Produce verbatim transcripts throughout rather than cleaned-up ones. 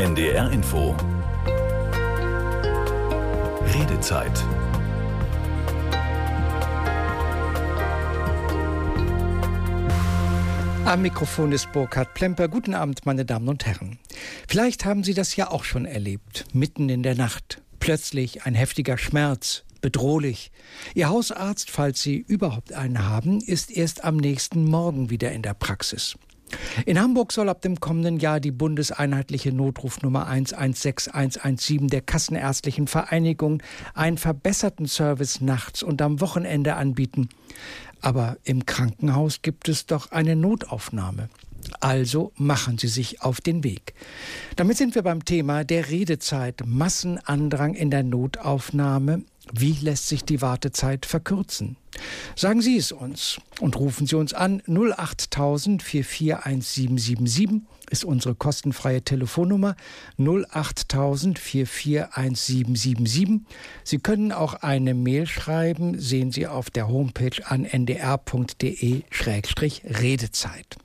N D R Info. Redezeit. Am Mikrofon ist Burkhard Plemper. Guten Abend, meine Damen und Herren. Vielleicht haben Sie das ja auch schon erlebt. Mitten in der Nacht. Plötzlich ein heftiger Schmerz. Bedrohlich. Ihr Hausarzt, falls Sie überhaupt einen haben, ist erst am nächsten Morgen wieder in der Praxis. In Hamburg soll ab dem kommenden Jahr die bundeseinheitliche Notrufnummer eins eins sechs eins eins sieben der Kassenärztlichen Vereinigung einen verbesserten Service nachts und am Wochenende anbieten. Aber im Krankenhaus gibt es doch eine Notaufnahme. Also machen Sie sich auf den Weg. Damit sind wir beim Thema der Redezeit. Massenandrang in der Notaufnahme. Wie lässt sich die Wartezeit verkürzen? Sagen Sie es uns und rufen Sie uns an. null acht tausend vier vier eins sieben sieben sieben ist unsere kostenfreie Telefonnummer. null acht tausend vier vier eins sieben sieben sieben. Sie können auch eine Mail schreiben, sehen Sie auf der Homepage an n d r punkt d e Schrägstrich Redezeit.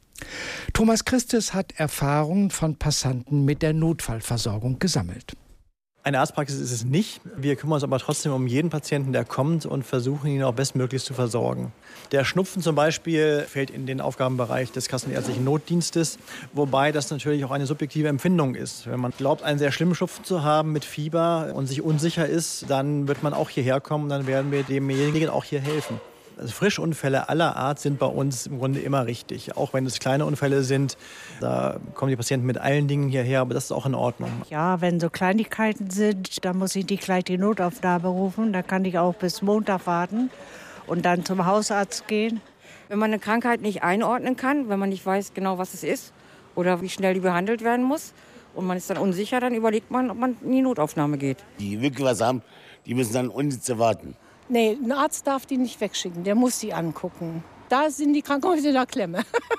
Thomas Christes hat Erfahrungen von Passanten mit der Notfallversorgung gesammelt. Eine Arztpraxis ist es nicht. Wir kümmern uns aber trotzdem um jeden Patienten, der kommt und versuchen, ihn auch bestmöglichst zu versorgen. Der Schnupfen zum Beispiel fällt in den Aufgabenbereich des kassenärztlichen Notdienstes, wobei das natürlich auch eine subjektive Empfindung ist. Wenn man glaubt, einen sehr schlimmen Schnupfen zu haben mit Fieber und sich unsicher ist, dann wird man auch hierher kommen, dann werden wir demjenigen auch hier helfen. Also Frischunfälle aller Art sind bei uns im Grunde immer richtig. Auch wenn es kleine Unfälle sind, da kommen die Patienten mit allen Dingen hierher, aber das ist auch in Ordnung. Ja, wenn so Kleinigkeiten sind, dann muss ich nicht gleich die Notaufnahme rufen. Da kann ich auch bis Montag warten und dann zum Hausarzt gehen. Wenn man eine Krankheit nicht einordnen kann, wenn man nicht weiß genau, was es ist oder wie schnell die behandelt werden muss und man ist dann unsicher, dann überlegt man, ob man in die Notaufnahme geht. Die wirklich was haben, die müssen dann unnütze warten. Nee, ein Arzt darf die nicht wegschicken, der muss sie angucken. Da sind die Krankenhäuser in der Klemme.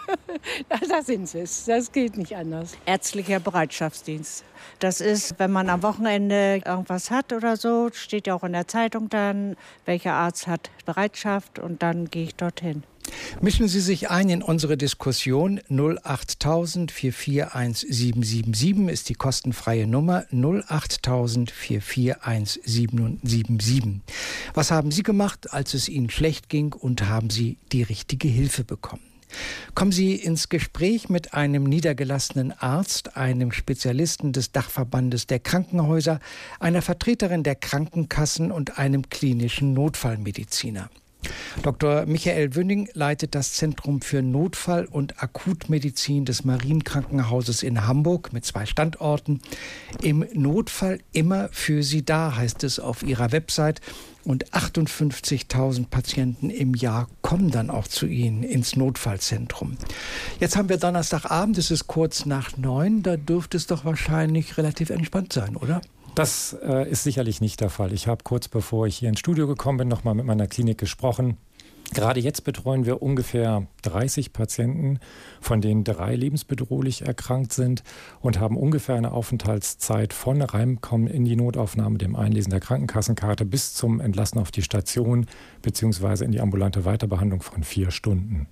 da, da sind sie es, das geht nicht anders. Ärztlicher Bereitschaftsdienst. Das ist, wenn man am Wochenende irgendwas hat oder so, steht ja auch in der Zeitung dann, welcher Arzt hat Bereitschaft und dann gehe ich dorthin. Mischen Sie sich ein in unsere Diskussion. null acht tausend vier vier eins sieben sieben sieben ist die kostenfreie Nummer. null acht tausend vier vier eins sieben sieben sieben. Was haben Sie gemacht, als es Ihnen schlecht ging und haben Sie die richtige Hilfe bekommen? Kommen Sie ins Gespräch mit einem niedergelassenen Arzt, einem Spezialisten des Dachverbandes der Krankenhäuser, einer Vertreterin der Krankenkassen und einem klinischen Notfallmediziner. Doktor Michael Wünning leitet das Zentrum für Notfall- und Akutmedizin des Marienkrankenhauses in Hamburg mit zwei Standorten. Im Notfall immer für Sie da, heißt es auf Ihrer Website. Und achtundfünfzigtausend Patienten im Jahr kommen dann auch zu Ihnen ins Notfallzentrum. Jetzt haben wir Donnerstagabend, es ist kurz nach neun. Da dürfte es doch wahrscheinlich relativ entspannt sein, oder? Das äh, ist sicherlich nicht der Fall. Ich habe kurz bevor ich hier ins Studio gekommen bin, noch mal mit meiner Klinik gesprochen. Gerade jetzt betreuen wir ungefähr dreißig Patienten, von denen drei lebensbedrohlich erkrankt sind und haben ungefähr eine Aufenthaltszeit von Reinkommen in die Notaufnahme, dem Einlesen der Krankenkassenkarte bis zum Entlassen auf die Station bzw. in die ambulante Weiterbehandlung von vier Stunden.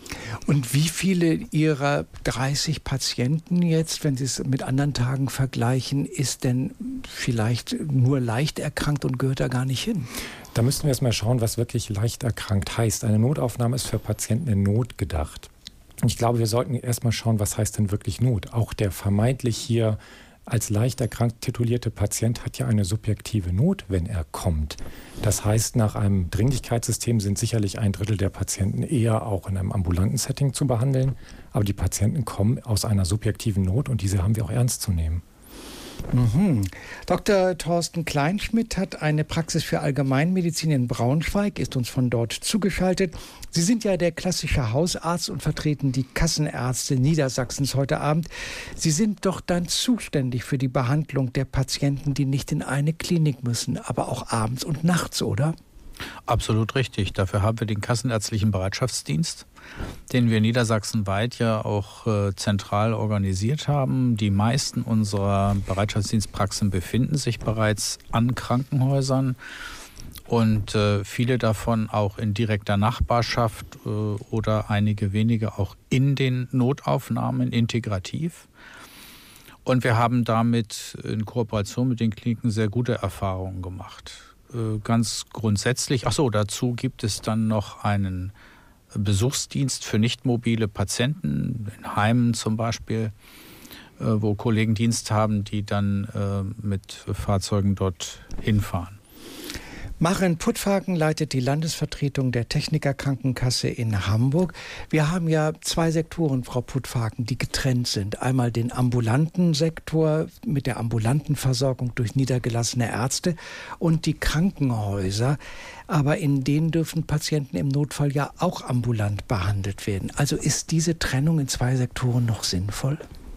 Und wie viele Ihrer dreißig Patienten jetzt, wenn Sie es mit anderen Tagen vergleichen, ist denn vielleicht nur leicht erkrankt und gehört da gar nicht hin? Da müssten wir erst mal schauen, was wirklich leicht erkrankt heißt. Eine Notaufnahme ist für Patienten in Not gedacht. Ich glaube, wir sollten erst mal schauen, was heißt denn wirklich Not? Auch der vermeintlich hier als leicht erkrankt titulierte Patient hat ja eine subjektive Not, wenn er kommt. Das heißt, nach einem Dringlichkeitssystem sind sicherlich ein Drittel der Patienten eher auch in einem ambulanten Setting zu behandeln. Aber die Patienten kommen aus einer subjektiven Not und diese haben wir auch ernst zu nehmen. Mhm. Doktor Thorsten Kleinschmidt hat eine Praxis für Allgemeinmedizin in Braunschweig, ist uns von dort zugeschaltet. Sie sind ja der klassische Hausarzt und vertreten die Kassenärzte Niedersachsens heute Abend. Sie sind doch dann zuständig für die Behandlung der Patienten, die nicht in eine Klinik müssen, aber auch abends und nachts, oder? Absolut richtig. Dafür haben wir den Kassenärztlichen Bereitschaftsdienst, den wir niedersachsenweit ja auch äh, zentral organisiert haben. Die meisten unserer Bereitschaftsdienstpraxen befinden sich bereits an Krankenhäusern und äh, viele davon auch in direkter Nachbarschaft äh, oder einige wenige auch in den Notaufnahmen integrativ. Und wir haben damit in Kooperation mit den Kliniken sehr gute Erfahrungen gemacht. Ganz grundsätzlich, ach so, dazu gibt es dann noch einen Besuchsdienst für nicht mobile Patienten, in Heimen zum Beispiel, wo Kollegen Dienst haben, die dann mit Fahrzeugen dort hinfahren. Maren Puttfagen leitet die Landesvertretung der Technikerkrankenkasse in Hamburg. Wir haben ja zwei Sektoren, Frau Puttfagen, die getrennt sind. Einmal den ambulanten Sektor mit der ambulanten Versorgung durch niedergelassene Ärzte und die Krankenhäuser. Aber in denen dürfen Patienten im Notfall ja auch ambulant behandelt werden. Also ist diese Trennung in zwei Sektoren noch sinnvoll?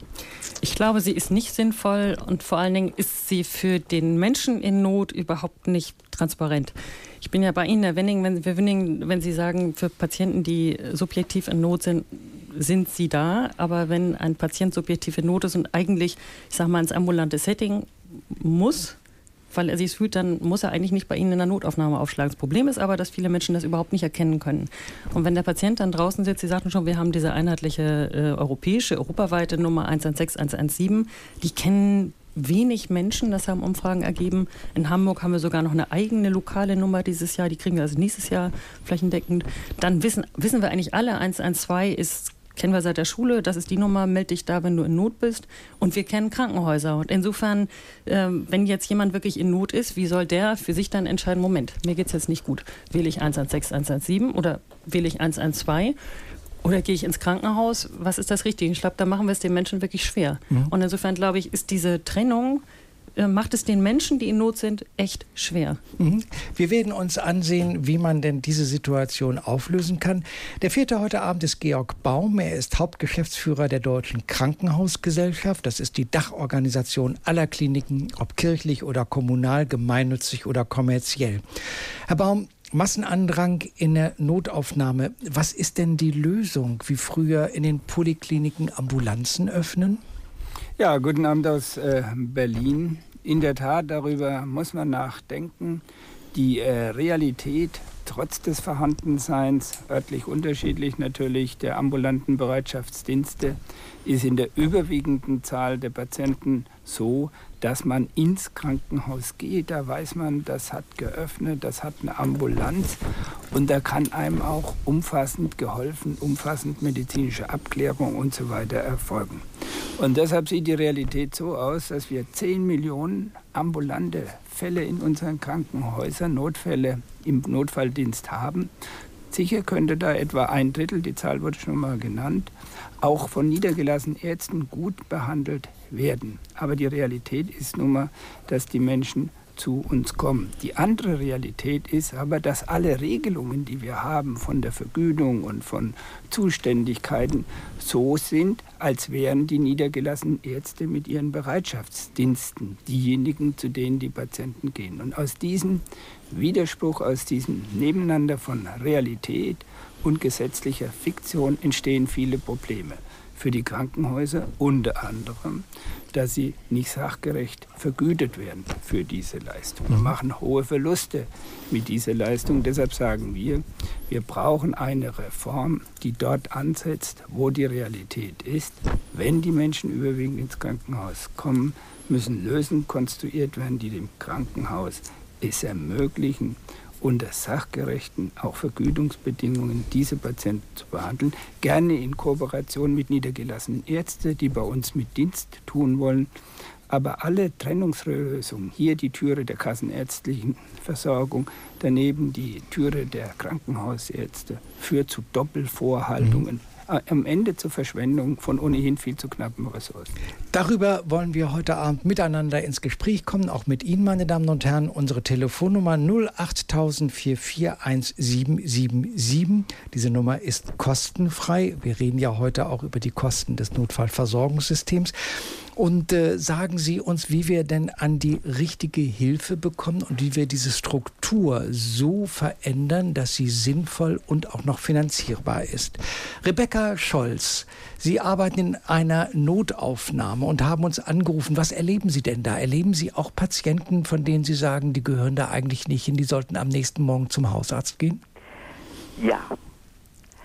Ich glaube, sie ist nicht sinnvoll und vor allen Dingen ist sie für den Menschen in Not überhaupt nicht transparent. Ich bin ja bei Ihnen, Herr Wenning, wenn, Wenning, wenn Sie sagen, für Patienten, die subjektiv in Not sind, sind sie da. Aber wenn ein Patient subjektiv in Not ist und eigentlich, ich sage mal, ins ambulante Setting muss, weil er sich fühlt, dann muss er eigentlich nicht bei Ihnen in der Notaufnahme aufschlagen. Das Problem ist aber, dass viele Menschen das überhaupt nicht erkennen können. Und wenn der Patient dann draußen sitzt, Sie sagten schon, wir haben diese einheitliche äh, europäische, europaweite Nummer eins eins sechs eins eins sieben, die kennen wenig Menschen, das haben Umfragen ergeben. In Hamburg haben wir sogar noch eine eigene lokale Nummer dieses Jahr, die kriegen wir also nächstes Jahr flächendeckend. Dann wissen, wissen wir eigentlich alle, eins eins zwei ist, kennen wir seit der Schule, das ist die Nummer, melde dich da, wenn du in Not bist. Und wir kennen Krankenhäuser. Und insofern, ähm, wenn jetzt jemand wirklich in Not ist, wie soll der für sich dann entscheiden, Moment, mir geht es jetzt nicht gut. Wähle ich eins eins sechs eins eins sieben oder wähle ich eins eins zwei? Oder gehe ich ins Krankenhaus? Was ist das Richtige? Ich glaube, da machen wir es den Menschen wirklich schwer. Mhm. Und insofern, glaube ich, ist diese Trennung, macht es den Menschen, die in Not sind, echt schwer. Mhm. Wir werden uns ansehen, wie man denn diese Situation auflösen kann. Der vierte heute Abend ist Georg Baum. Er ist Hauptgeschäftsführer der Deutschen Krankenhausgesellschaft. Das ist die Dachorganisation aller Kliniken, ob kirchlich oder kommunal, gemeinnützig oder kommerziell. Herr Baum, Massenandrang in der Notaufnahme. Was ist denn die Lösung? Wie früher in den Polikliniken Ambulanzen öffnen? Ja, guten Abend aus äh, Berlin. In der Tat, darüber muss man nachdenken. Die äh, Realität, trotz des Vorhandenseins, örtlich unterschiedlich natürlich, der ambulanten Bereitschaftsdienste, ist in der überwiegenden Zahl der Patienten so, dass man ins Krankenhaus geht. Da weiß man, das hat geöffnet, das hat eine Ambulanz und da kann einem auch umfassend geholfen, umfassend medizinische Abklärung und so weiter erfolgen. Und deshalb sieht die Realität so aus, dass wir zehn Millionen ambulante Fälle in unseren Krankenhäusern, Notfälle im Notfalldienst haben. Sicher könnte da etwa ein Drittel, die Zahl wurde schon mal genannt, auch von niedergelassenen Ärzten gut behandelt werden. Aber die Realität ist nun mal, dass die Menschen zu uns kommen. Die andere Realität ist aber, dass alle Regelungen, die wir haben von der Vergütung und von Zuständigkeiten, so sind, als wären die niedergelassenen Ärzte mit ihren Bereitschaftsdiensten diejenigen, zu denen die Patienten gehen. Und aus diesem Widerspruch, aus diesem Nebeneinander von Realität und gesetzlicher Fiktion entstehen viele Probleme. Für die Krankenhäuser unter anderem, dass sie nicht sachgerecht vergütet werden für diese Leistung. Wir machen hohe Verluste mit dieser Leistung. Deshalb sagen wir, wir brauchen eine Reform, die dort ansetzt, wo die Realität ist. Wenn die Menschen überwiegend ins Krankenhaus kommen, müssen Lösungen konstruiert werden, die dem Krankenhaus es ermöglichen, unter sachgerechten, auch Vergütungsbedingungen diese Patienten zu behandeln. Gerne in Kooperation mit niedergelassenen Ärzten, die bei uns mit Dienst tun wollen. Aber alle Trennungslösungen, hier die Türe der kassenärztlichen Versorgung, daneben die Türe der Krankenhausärzte, führt zu Doppelvorhaltungen. Mhm. Am Ende zur Verschwendung von ohnehin viel zu knappen Ressourcen. Darüber wollen wir heute Abend miteinander ins Gespräch kommen, auch mit Ihnen, meine Damen und Herren. Unsere Telefonnummer null acht null vier vier eins sieben sieben sieben. Diese Nummer ist kostenfrei. Wir reden ja heute auch über die Kosten des Notfallversorgungssystems. Und äh, sagen Sie uns, wie wir denn an die richtige Hilfe bekommen und wie wir diese Struktur so verändern, dass sie sinnvoll und auch noch finanzierbar ist. Rebecca Scholz, Sie arbeiten in einer Notaufnahme und haben uns angerufen. Was erleben Sie denn da? Erleben Sie auch Patienten, von denen Sie sagen, die gehören da eigentlich nicht hin, die sollten am nächsten Morgen zum Hausarzt gehen? Ja.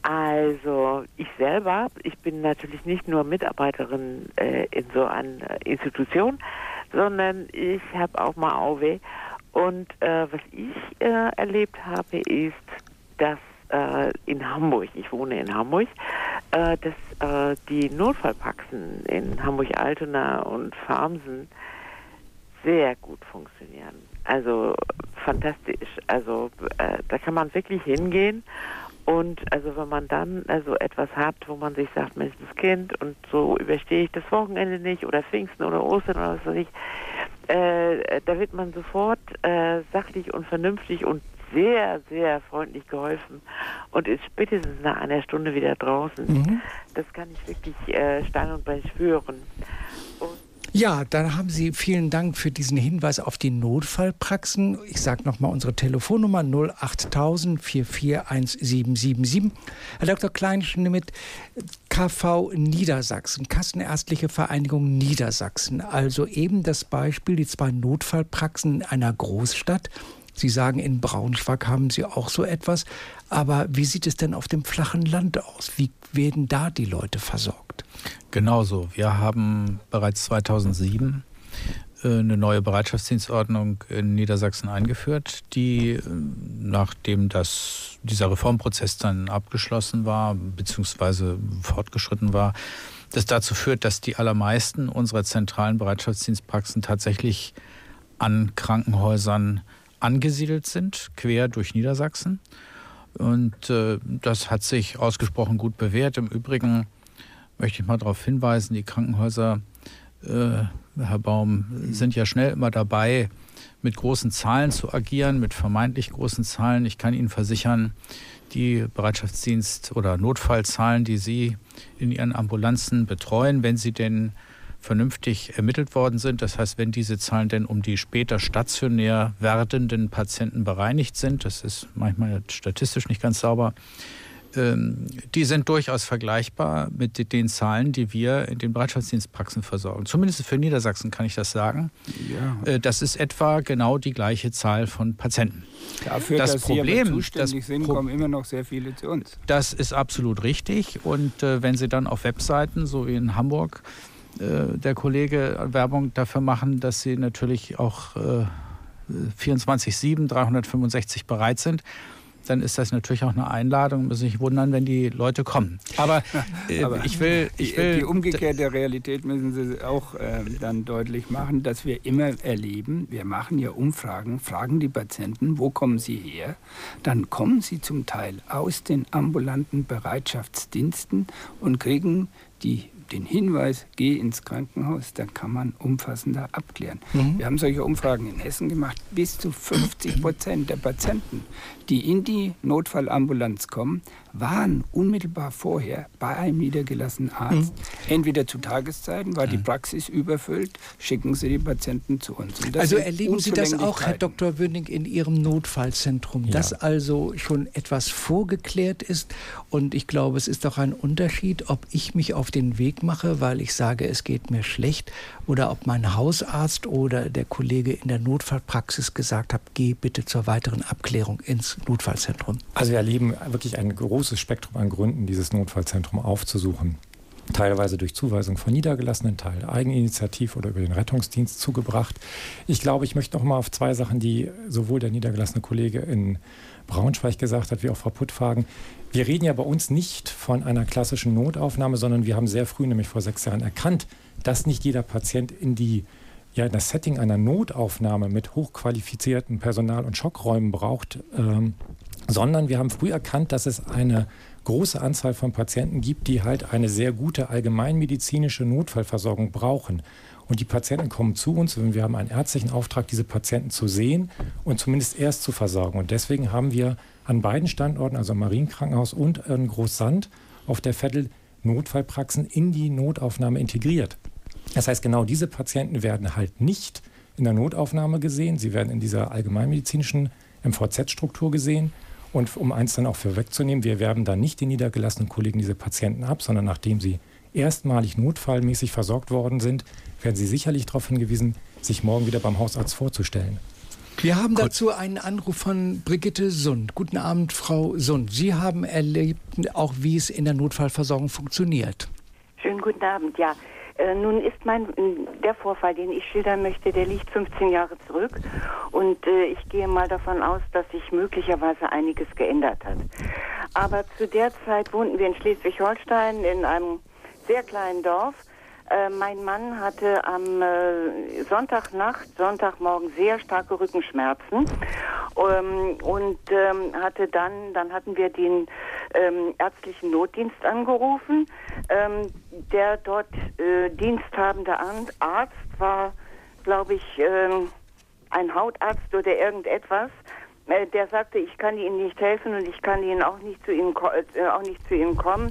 Also ich selber, ich bin natürlich nicht nur Mitarbeiterin äh, in so einer Institution, sondern ich habe auch mal A O W. Und äh, was ich äh, erlebt habe, ist, dass äh, in Hamburg, ich wohne in Hamburg, äh, dass äh, die Notfallpraxen in Hamburg-Altona und Farmsen sehr gut funktionieren. Also fantastisch. Also äh, da kann man wirklich hingehen. Und also wenn man dann also etwas hat, wo man sich sagt, Mensch, das Kind und so überstehe ich das Wochenende nicht oder Pfingsten oder Ostern oder was weiß ich, äh, da wird man sofort äh, sachlich und vernünftig und sehr, sehr freundlich geholfen und ist spätestens nach einer Stunde wieder draußen. Mhm. Das kann ich wirklich äh, Stein und Bein schwören. Und ja, dann haben Sie vielen Dank für diesen Hinweis auf die Notfallpraxen. Ich sage nochmal unsere Telefonnummer null achttausend vier vier eins sieben sieben sieben. Herr Doktor Kleinschmidt, K V Niedersachsen, Kassenärztliche Vereinigung Niedersachsen. Also eben das Beispiel, die zwei Notfallpraxen in einer Großstadt. Sie sagen, in Braunschweig haben Sie auch so etwas. Aber wie sieht es denn auf dem flachen Land aus? Wie werden da die Leute versorgt? Genauso. Wir haben bereits zweitausendsieben äh, eine neue Bereitschaftsdienstordnung in Niedersachsen eingeführt, die, äh, nachdem das, dieser Reformprozess dann abgeschlossen war, beziehungsweise fortgeschritten war, das dazu führt, dass die allermeisten unserer zentralen Bereitschaftsdienstpraxen tatsächlich an Krankenhäusern angesiedelt sind, quer durch Niedersachsen. Und äh, das hat sich ausgesprochen gut bewährt. Im Übrigen möchte ich mal darauf hinweisen, die Krankenhäuser, äh, Herr Baum, sind ja schnell immer dabei, mit großen Zahlen zu agieren, mit vermeintlich großen Zahlen. Ich kann Ihnen versichern, die Bereitschaftsdienst- oder Notfallzahlen, die Sie in Ihren Ambulanzen betreuen, wenn sie denn vernünftig ermittelt worden sind. Das heißt, wenn diese Zahlen denn um die später stationär werdenden Patienten bereinigt sind, das ist manchmal statistisch nicht ganz sauber, ähm, die sind durchaus vergleichbar mit den Zahlen, die wir in den Bereitschaftsdienstpraxen versorgen. Zumindest für Niedersachsen kann ich das sagen. Ja. Äh, das ist etwa genau die gleiche Zahl von Patienten. Dafür, das dass Problem, Sie aber zuständig das sind, Pro- kommen immer noch sehr viele zu uns. Das ist absolut richtig. Und äh, wenn Sie dann auf Webseiten, so wie in Hamburg, der Kollege Werbung dafür machen, dass sie natürlich auch äh, vierundzwanzig sieben, dreihundertfünfundsechzig bereit sind, dann ist das natürlich auch eine Einladung. Müssen sich wundern, wenn die Leute kommen. Aber, äh, Aber ich will, ich will die, die umgekehrte Realität müssen Sie auch äh, dann deutlich machen, dass wir immer erleben, wir machen ja Umfragen, fragen die Patienten, wo kommen sie her? Dann kommen sie zum Teil aus den ambulanten Bereitschaftsdiensten und kriegen die den Hinweis, geh ins Krankenhaus, dann kann man umfassender abklären. Mhm. Wir haben solche Umfragen in Hessen gemacht. Bis zu fünfzig Prozent der Patienten, die in die Notfallambulanz kommen, waren unmittelbar vorher bei einem niedergelassenen Arzt. Mhm. Entweder zu Tageszeiten, war die Praxis überfüllt, schicken sie die Patienten zu uns. Also erleben Sie das auch, Herr Doktor Wöning, in Ihrem Notfallzentrum, ja, dass also schon etwas vorgeklärt ist? Und ich glaube, es ist doch ein Unterschied, ob ich mich auf den Weg mache, weil ich sage, es geht mir schlecht, oder ob mein Hausarzt oder der Kollege in der Notfallpraxis gesagt hat, geh bitte zur weiteren Abklärung ins Notfallzentrum. Also wir erleben wirklich ein großes Spektrum an Gründen, dieses Notfallzentrum aufzusuchen. Teilweise durch Zuweisung von Niedergelassenen, Teil Eigeninitiativ oder über den Rettungsdienst zugebracht. Ich glaube, ich möchte noch mal auf zwei Sachen, die sowohl der niedergelassene Kollege in Braunschweig gesagt hat, wie auch Frau Puttfagen. Wir reden ja bei uns nicht von einer klassischen Notaufnahme, sondern wir haben sehr früh, nämlich vor sechs Jahren, erkannt, dass nicht jeder Patient in die ja, in das Setting einer Notaufnahme mit hochqualifiziertem Personal und Schockräumen braucht, ähm, sondern wir haben früh erkannt, dass es eine große Anzahl von Patienten gibt, die halt eine sehr gute allgemeinmedizinische Notfallversorgung brauchen. Und die Patienten kommen zu uns und wir haben einen ärztlichen Auftrag, diese Patienten zu sehen und zumindest erst zu versorgen. Und deswegen haben wir an beiden Standorten, also im Marienkrankenhaus und in Großsand, auf der Veddel Notfallpraxen in die Notaufnahme integriert. Das heißt, genau diese Patienten werden halt nicht in der Notaufnahme gesehen, sie werden in dieser allgemeinmedizinischen M V Z-Struktur gesehen. Und um eins dann auch vorwegzunehmen, wir werben dann nicht den niedergelassenen Kollegen diese Patienten ab, sondern nachdem sie erstmalig notfallmäßig versorgt worden sind, werden sie sicherlich darauf hingewiesen, sich morgen wieder beim Hausarzt vorzustellen. Wir haben dazu einen Anruf von Brigitte Sund. Guten Abend, Frau Sund. Sie haben erlebt, auch wie es in der Notfallversorgung funktioniert. Schönen guten Abend, ja. Äh, nun ist mein, der Vorfall, den ich schildern möchte, der liegt fünfzehn Jahre zurück. Und äh, ich gehe mal davon aus, dass sich möglicherweise einiges geändert hat. Aber zu der Zeit wohnten wir in Schleswig-Holstein in einem sehr kleinen Dorf. Äh, mein Mann hatte am äh, Sonntagnacht, Sonntagmorgen sehr starke Rückenschmerzen ähm, und ähm, hatte dann, dann hatten wir den ähm, ärztlichen Notdienst angerufen. Ähm, der dort äh, diensthabende Arzt war, glaube ich, ähm, ein Hautarzt oder irgendetwas. Äh, der sagte, ich kann Ihnen nicht helfen und ich kann Ihnen auch nicht zu Ihnen, äh, auch nicht zu Ihnen kommen.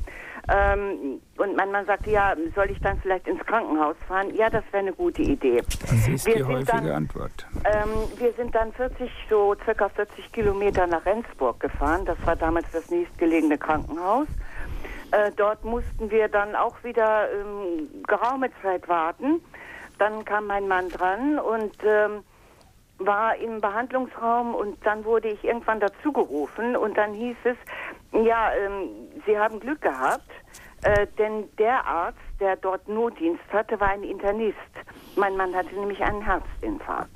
Ähm, und mein Mann sagte, ja, soll ich dann vielleicht ins Krankenhaus fahren? Ja, das wäre eine gute Idee. Das ist wir die häufige dann, Antwort. Ähm, wir sind dann vierzig, so circa vierzig Kilometer nach Rendsburg gefahren. Das war damals das nächstgelegene Krankenhaus. Äh, dort mussten wir dann auch wieder ähm, geraume Zeit warten. Dann kam mein Mann dran und ähm, war im Behandlungsraum und dann wurde ich irgendwann dazugerufen und dann hieß es, ja, ähm, Sie haben Glück gehabt, äh, denn der Arzt, der dort Notdienst hatte, war ein Internist. Mein Mann hatte nämlich einen Herzinfarkt.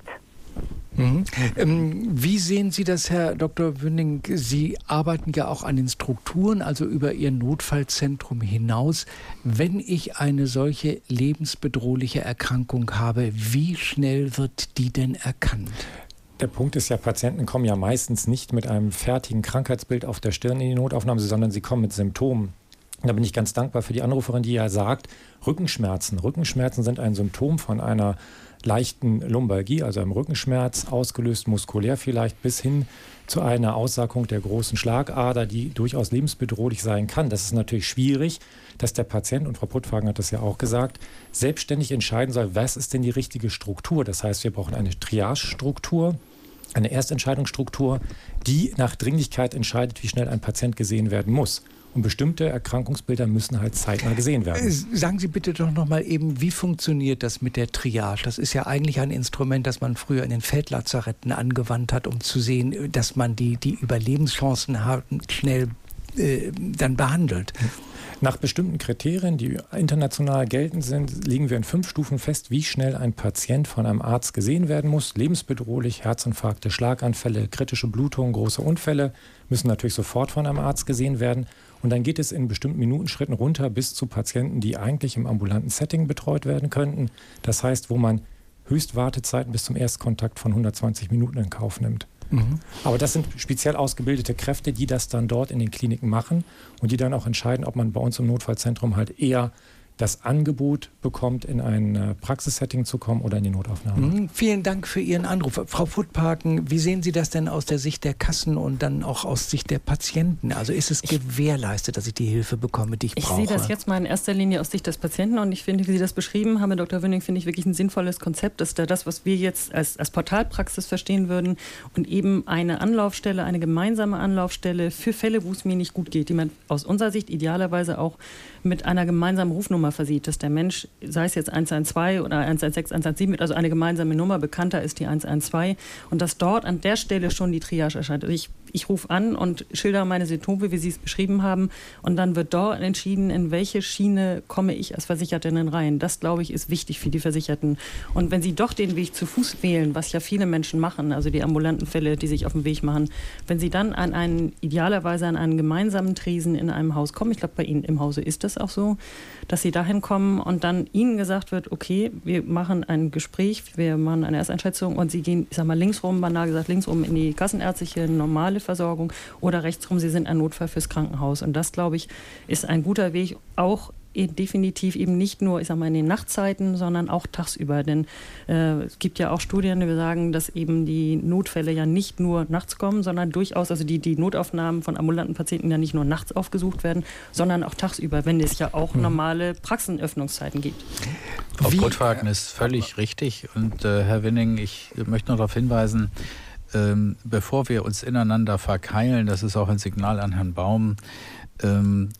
Mhm. Ähm, wie sehen Sie das, Herr Doktor Wünning? Sie arbeiten ja auch an den Strukturen, also über Ihr Notfallzentrum hinaus. Wenn ich eine solche lebensbedrohliche Erkrankung habe, wie schnell wird die denn erkannt? Der Punkt ist ja, Patienten kommen ja meistens nicht mit einem fertigen Krankheitsbild auf der Stirn in die Notaufnahme, sondern sie kommen mit Symptomen. Und da bin ich ganz dankbar für die Anruferin, die ja sagt, Rückenschmerzen. Rückenschmerzen sind ein Symptom von einer leichten Lumbalgie, also einem Rückenschmerz, ausgelöst muskulär vielleicht, bis hin zu einer Aussackung der großen Schlagader, die durchaus lebensbedrohlich sein kann. Das ist natürlich schwierig, dass der Patient, und Frau Puttwagen hat das ja auch gesagt, selbstständig entscheiden soll, was ist denn die richtige Struktur. Das heißt, wir brauchen eine Triage-Struktur, eine Erstentscheidungsstruktur, die nach Dringlichkeit entscheidet, wie schnell ein Patient gesehen werden muss. Und bestimmte Erkrankungsbilder müssen halt zeitnah gesehen werden. Sagen Sie bitte doch noch mal eben, wie funktioniert das mit der Triage? Das ist ja eigentlich ein Instrument, das man früher in den Feldlazaretten angewandt hat, um zu sehen, dass man die, die Überlebenschancen hat, schnell äh, dann behandelt. Nach bestimmten Kriterien, die international geltend sind, legen wir in fünf Stufen fest, wie schnell ein Patient von einem Arzt gesehen werden muss. Lebensbedrohlich, Herzinfarkte, Schlaganfälle, kritische Blutungen, große Unfälle müssen natürlich sofort von einem Arzt gesehen werden. Und dann geht es in bestimmten Minutenschritten runter bis zu Patienten, die eigentlich im ambulanten Setting betreut werden könnten. Das heißt, wo man Höchstwartezeiten bis zum Erstkontakt von hundertzwanzig Minuten in Kauf nimmt. Mhm. Aber das sind speziell ausgebildete Kräfte, die das dann dort in den Kliniken machen und die dann auch entscheiden, ob man bei uns im Notfallzentrum halt eher das Angebot bekommt, in ein Praxissetting zu kommen oder in die Notaufnahme. Mhm. Vielen Dank für Ihren Anruf. Frau Puttwagen, wie sehen Sie das denn aus der Sicht der Kassen und dann auch aus Sicht der Patienten? Also ist es gewährleistet, dass ich die Hilfe bekomme, die ich, ich brauche? Ich sehe das jetzt mal in erster Linie aus Sicht des Patienten und ich finde, wie Sie das beschrieben haben, Herr Doktor Wünning, finde ich wirklich ein sinnvolles Konzept, dass da das, was wir jetzt als, als Portalpraxis verstehen würden und eben eine Anlaufstelle, eine gemeinsame Anlaufstelle für Fälle, wo es mir nicht gut geht, die man aus unserer Sicht idealerweise auch mit einer gemeinsamen Rufnummer versieht, dass der Mensch, sei es jetzt eins eins zwei oder eins eins sechs, eins eins sieben, also eine gemeinsame Nummer, bekannter ist die eins eins zwei und dass dort an der Stelle schon die Triage erscheint. Also ich, ich rufe an und schilder meine Symptome, wie Sie es beschrieben haben und dann wird dort entschieden, in welche Schiene komme ich als Versicherten rein. Das, glaube ich, ist wichtig für die Versicherten. Und wenn Sie doch den Weg zu Fuß wählen, was ja viele Menschen machen, also die ambulanten Fälle, die sich auf den Weg machen, wenn Sie dann an einen, idealerweise an einen gemeinsamen Tresen in einem Haus kommen, ich glaube, bei Ihnen im Hause ist das auch so, dass Sie dahin kommen und dann Ihnen gesagt wird, okay, wir machen ein Gespräch, wir machen eine Ersteinschätzung und Sie gehen, ich sag mal, links rum, banal gesagt, links rum in die kassenärztliche normale Versorgung oder rechts rum, Sie sind ein Notfall fürs Krankenhaus. Und das, glaube ich, ist ein guter Weg, auch definitiv eben nicht nur, ich sag mal, in den Nachtzeiten, sondern auch tagsüber. Denn äh, es gibt ja auch Studien, die sagen, dass eben die Notfälle ja nicht nur nachts kommen, sondern durchaus, also die, die Notaufnahmen von ambulanten Patienten ja nicht nur nachts aufgesucht werden, sondern auch tagsüber, wenn es ja auch normale Praxenöffnungszeiten gibt. Frau Puttwagen ist völlig richtig. Und äh, Herr Wünning, ich möchte noch darauf hinweisen, ähm, bevor wir uns ineinander verkeilen, das ist auch ein Signal an Herrn Baum, ähm,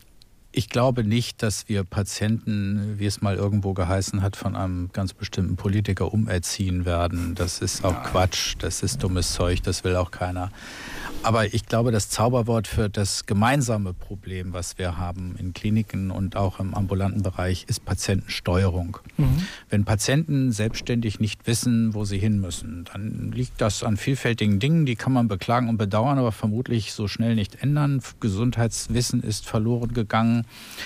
Ich glaube nicht, dass wir Patienten, wie es mal irgendwo geheißen hat, von einem ganz bestimmten Politiker umerziehen werden. Das ist auch Quatsch, das ist dummes Zeug, das will auch keiner. Aber ich glaube, das Zauberwort für das gemeinsame Problem, was wir haben in Kliniken und auch im ambulanten Bereich, ist Patientensteuerung. Mhm. Wenn Patienten selbstständig nicht wissen, wo sie hin müssen, dann liegt das an vielfältigen Dingen, die kann man beklagen und bedauern, aber vermutlich so schnell nicht ändern. Gesundheitswissen ist verloren gegangen.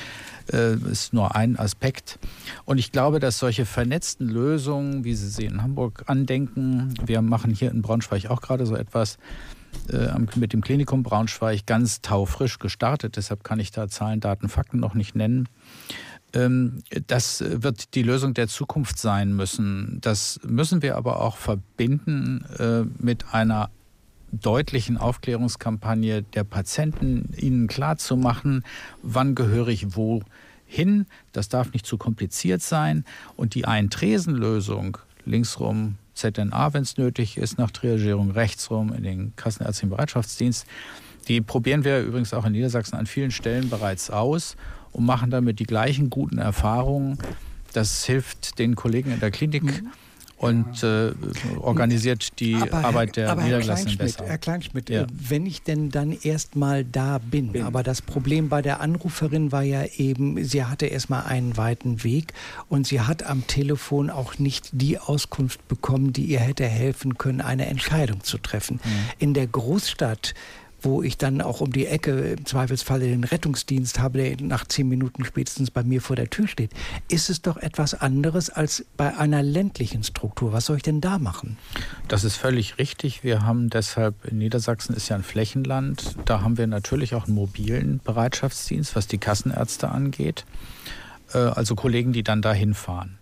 Ist nur ein Aspekt. Und ich glaube, dass solche vernetzten Lösungen, wie Sie sie in Hamburg andenken, wir machen hier in Braunschweig auch gerade so etwas, äh, mit dem Klinikum Braunschweig ganz taufrisch gestartet. Deshalb kann ich da Zahlen, Daten, Fakten noch nicht nennen. Ähm, das wird die Lösung der Zukunft sein müssen. Das müssen wir aber auch verbinden äh, mit einer deutlichen Aufklärungskampagne der Patienten, ihnen klarzumachen, wann gehöre ich wo hin. Das darf nicht zu kompliziert sein. Und die Ein-Tresen-Lösung, linksrum Z N A, wenn es nötig ist, nach Triagierung rechtsrum in den kassenärztlichen Bereitschaftsdienst, die probieren wir übrigens auch in Niedersachsen an vielen Stellen bereits aus und machen damit die gleichen guten Erfahrungen. Das hilft den Kollegen in der Klinik. Mhm. Und äh, organisiert die aber Arbeit der aber Niedergelassenen besser. Herr Kleinschmidt, ja. Wenn ich denn dann erst mal da bin, bin, aber das Problem bei der Anruferin war ja eben, sie hatte erst mal einen weiten Weg und sie hat am Telefon auch nicht die Auskunft bekommen, die ihr hätte helfen können, eine Entscheidung zu treffen. Mhm. In der Großstadt, wo ich dann auch um die Ecke im Zweifelsfall den Rettungsdienst habe, der nach zehn Minuten spätestens bei mir vor der Tür steht, ist es doch etwas anderes als bei einer ländlichen Struktur. Was soll ich denn da machen? Das ist völlig richtig. Wir haben deshalb, in Niedersachsen ist ja ein Flächenland, da haben wir natürlich auch einen mobilen Bereitschaftsdienst, was die Kassenärzte angeht. Also Kollegen, die dann da hinfahren.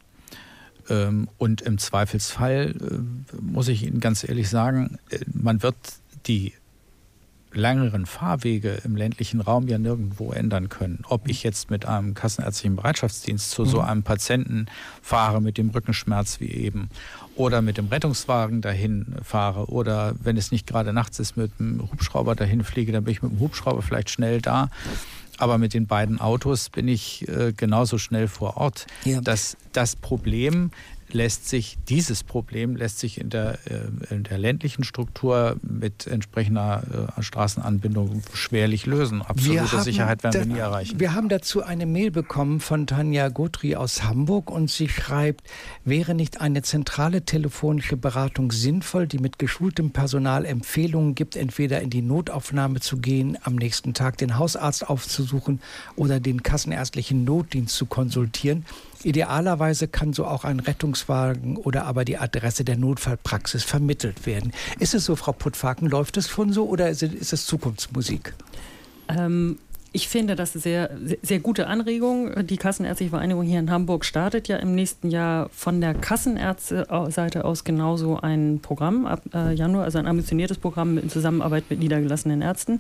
Und im Zweifelsfall, muss ich Ihnen ganz ehrlich sagen, man wird die längeren Fahrwege im ländlichen Raum ja nirgendwo ändern können. Ob ich jetzt mit einem kassenärztlichen Bereitschaftsdienst zu so einem Patienten fahre mit dem Rückenschmerz wie eben oder mit dem Rettungswagen dahin fahre oder wenn es nicht gerade nachts ist, mit dem Hubschrauber dahin fliege, dann bin ich mit dem Hubschrauber vielleicht schnell da. Aber mit den beiden Autos bin ich äh, genauso schnell vor Ort. Ja. Das, das Problem lässt sich, dieses Problem lässt sich in der, äh, in der ländlichen Struktur mit entsprechender äh, Straßenanbindung schwerlich lösen. Absolute Sicherheit werden wir nie erreichen. Wir haben dazu eine Mail bekommen von Tanja Gotri aus Hamburg und sie schreibt, wäre nicht eine zentrale telefonische Beratung sinnvoll, die mit geschultem Personal Empfehlungen gibt, entweder in die Notaufnahme zu gehen, am nächsten Tag den Hausarzt aufzusuchen oder den kassenärztlichen Notdienst zu konsultieren. Idealerweise kann so auch ein Rettungswagen oder aber die Adresse der Notfallpraxis vermittelt werden. Ist es so, Frau Puttfaken, läuft es schon so oder ist es Zukunftsmusik? Ähm, ich finde, das ist sehr, sehr gute Anregung. Die Kassenärztliche Vereinigung hier in Hamburg startet ja im nächsten Jahr von der Kassenärzte-Seite aus genauso ein Programm ab äh, Januar, also ein ambitioniertes Programm in Zusammenarbeit mit niedergelassenen Ärzten.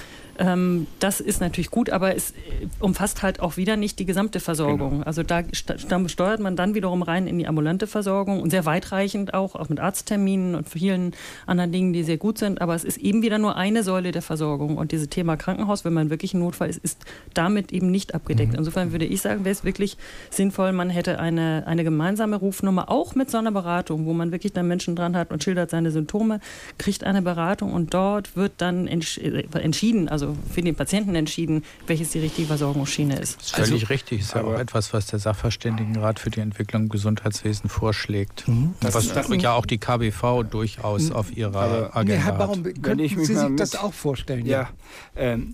Das ist natürlich gut, aber es umfasst halt auch wieder nicht die gesamte Versorgung. Genau. Also da steuert man dann wiederum rein in die ambulante Versorgung und sehr weitreichend auch, auch mit Arztterminen und vielen anderen Dingen, die sehr gut sind. Aber es ist eben wieder nur eine Säule der Versorgung. Und dieses Thema Krankenhaus, wenn man wirklich ein Notfall ist, ist damit eben nicht abgedeckt. Mhm. Insofern würde ich sagen, wäre es wirklich sinnvoll, man hätte eine, eine gemeinsame Rufnummer, auch mit so einer Beratung, wo man wirklich dann Menschen dran hat und schildert seine Symptome, kriegt eine Beratung und dort wird dann entschieden, also für den Patienten entschieden, welches die richtige Versorgungsschiene ist. Das ist völlig also, richtig. Das ist ja auch etwas, was der Sachverständigenrat für die Entwicklung im Gesundheitswesen vorschlägt. Mhm. Was das, das ja auch die K B V durchaus auf ihrer Agenda nee, Herr Baum, hat. Können Sie sich das auch vorstellen? Ja. ja. Ähm,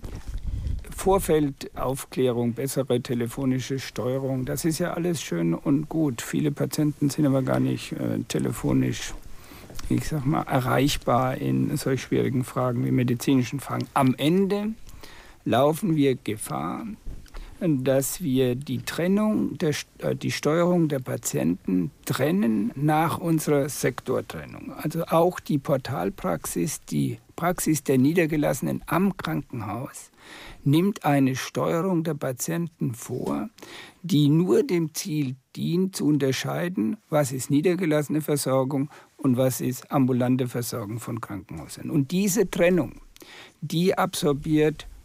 Vorfeldaufklärung, bessere telefonische Steuerung, das ist ja alles schön und gut. Viele Patienten sind aber gar nicht äh, telefonisch ich sag mal, erreichbar in solch schwierigen Fragen wie medizinischen Fragen. Am Ende laufen wir Gefahr, dass wir die Trennung, der, die Steuerung der Patienten trennen nach unserer Sektortrennung. Also auch die Portalpraxis, die Praxis der Niedergelassenen am Krankenhaus, nimmt eine Steuerung der Patienten vor, die nur dem Ziel dient, zu unterscheiden, was ist niedergelassene Versorgung und was ist ambulante Versorgung von Krankenhäusern. Und diese Trennung, die absorbiert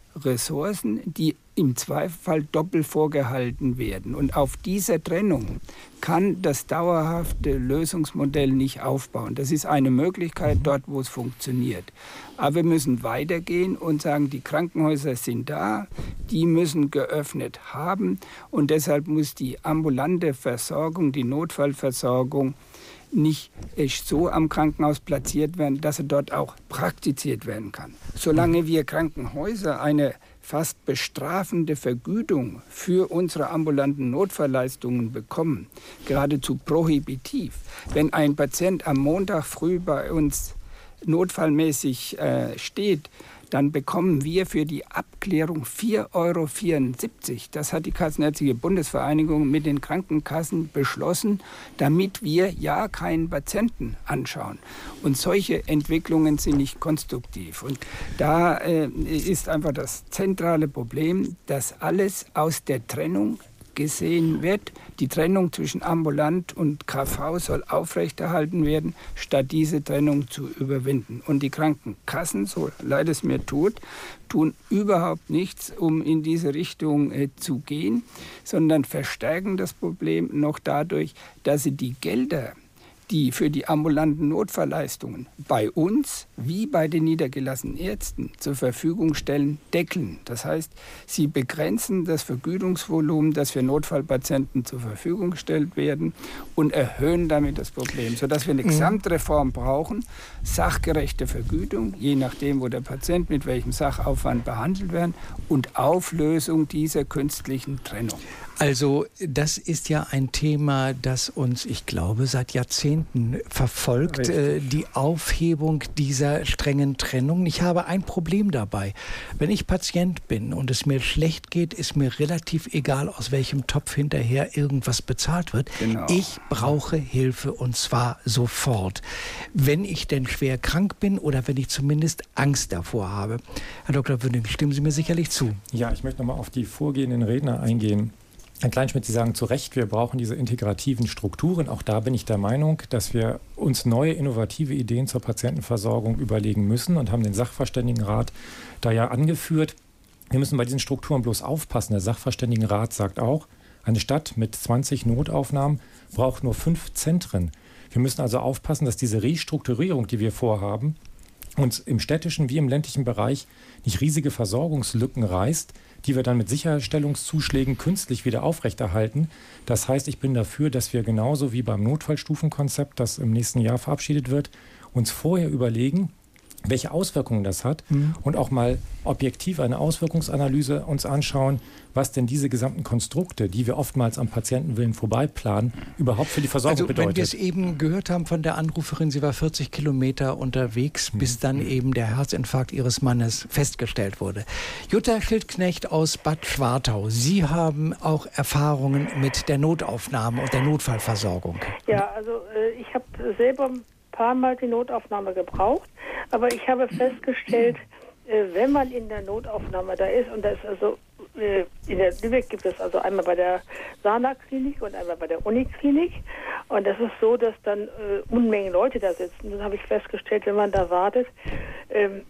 Ressourcen, die im Zweifelsfall doppelt vorgehalten werden. Und auf dieser Trennung kann das dauerhafte Lösungsmodell nicht aufbauen. Das ist eine Möglichkeit dort, wo es funktioniert. Aber wir müssen weitergehen und sagen, die Krankenhäuser sind da, die müssen geöffnet haben. Und deshalb muss die ambulante Versorgung, die Notfallversorgung nicht so am Krankenhaus platziert werden, dass sie dort auch praktiziert werden kann. Solange wir Krankenhäuser eine fast bestrafende Vergütung für unsere ambulanten Notfallleistungen bekommen, geradezu prohibitiv. Wenn ein Patient am Montag früh bei uns notfallmäßig äh, steht, dann bekommen wir für die Abklärung vier Euro vierundsiebzig. Das hat die Kassenärztliche Bundesvereinigung mit den Krankenkassen beschlossen, damit wir ja keinen Patienten anschauen. Und solche Entwicklungen sind nicht konstruktiv. Und da äh, ist einfach das zentrale Problem, dass alles aus der Trennung gesehen wird. Die Trennung zwischen ambulant und K V soll aufrechterhalten werden, statt diese Trennung zu überwinden. Und die Krankenkassen, so leid es mir tut, tun überhaupt nichts, um in diese Richtung äh, zu gehen, sondern verstärken das Problem noch dadurch, dass sie die Gelder, die für die ambulanten Notfallleistungen bei uns wie bei den niedergelassenen Ärzten zur Verfügung stellen, deckeln. Das heißt, sie begrenzen das Vergütungsvolumen, das für Notfallpatienten zur Verfügung gestellt werden und erhöhen damit das Problem, sodass wir eine Gesamtreform brauchen, sachgerechte Vergütung, je nachdem, wo der Patient mit welchem Sachaufwand behandelt wird, und Auflösung dieser künstlichen Trennung. Also das ist ja ein Thema, das uns, ich glaube, seit Jahrzehnten verfolgt, äh, die Aufhebung dieser strengen Trennung. Ich habe ein Problem dabei. Wenn ich Patient bin und es mir schlecht geht, ist mir relativ egal, aus welchem Topf hinterher irgendwas bezahlt wird. Genau. Ich brauche Hilfe, und zwar sofort. Wenn ich denn schwer krank bin oder wenn ich zumindest Angst davor habe. Herr Doktor Wünding, stimmen Sie mir sicherlich zu? Ja, ich möchte noch mal auf die vorgehenden Redner eingehen. Herr Kleinschmidt, Sie sagen zu Recht, wir brauchen diese integrativen Strukturen. Auch da bin ich der Meinung, dass wir uns neue, innovative Ideen zur Patientenversorgung überlegen müssen und haben den Sachverständigenrat da ja angeführt. Wir müssen bei diesen Strukturen bloß aufpassen. Der Sachverständigenrat sagt auch, eine Stadt mit zwanzig Notaufnahmen braucht nur fünf Zentren. Wir müssen also aufpassen, dass diese Restrukturierung, die wir vorhaben, uns im städtischen wie im ländlichen Bereich nicht riesige Versorgungslücken reißt, die wir dann mit Sicherstellungszuschlägen künstlich wieder aufrechterhalten. Das heißt, ich bin dafür, dass wir genauso wie beim Notfallstufenkonzept, das im nächsten Jahr verabschiedet wird, uns vorher überlegen, welche Auswirkungen das hat, mhm. und auch mal objektiv eine Auswirkungsanalyse uns anschauen, was denn diese gesamten Konstrukte, die wir oftmals am Patientenwillen vorbeiplanen, überhaupt für die Versorgung also, bedeutet. Wenn wir es eben gehört haben von der Anruferin, sie war vierzig Kilometer unterwegs, mhm. bis dann eben der Herzinfarkt ihres Mannes festgestellt wurde. Jutta Schildknecht aus Bad Schwartau, Sie haben auch Erfahrungen mit der Notaufnahme und der Notfallversorgung. Ja, also äh, ich habe selber ein paar Mal die Notaufnahme gebraucht, aber ich habe festgestellt, äh, wenn man in der Notaufnahme da ist, und das ist also äh, in der Lübeck gibt es also einmal bei der Sana-Klinik und einmal bei der Uniklinik, und das ist so, dass dann äh, Unmengen Leute da sitzen. Dann habe ich festgestellt, wenn man da wartet, ähm,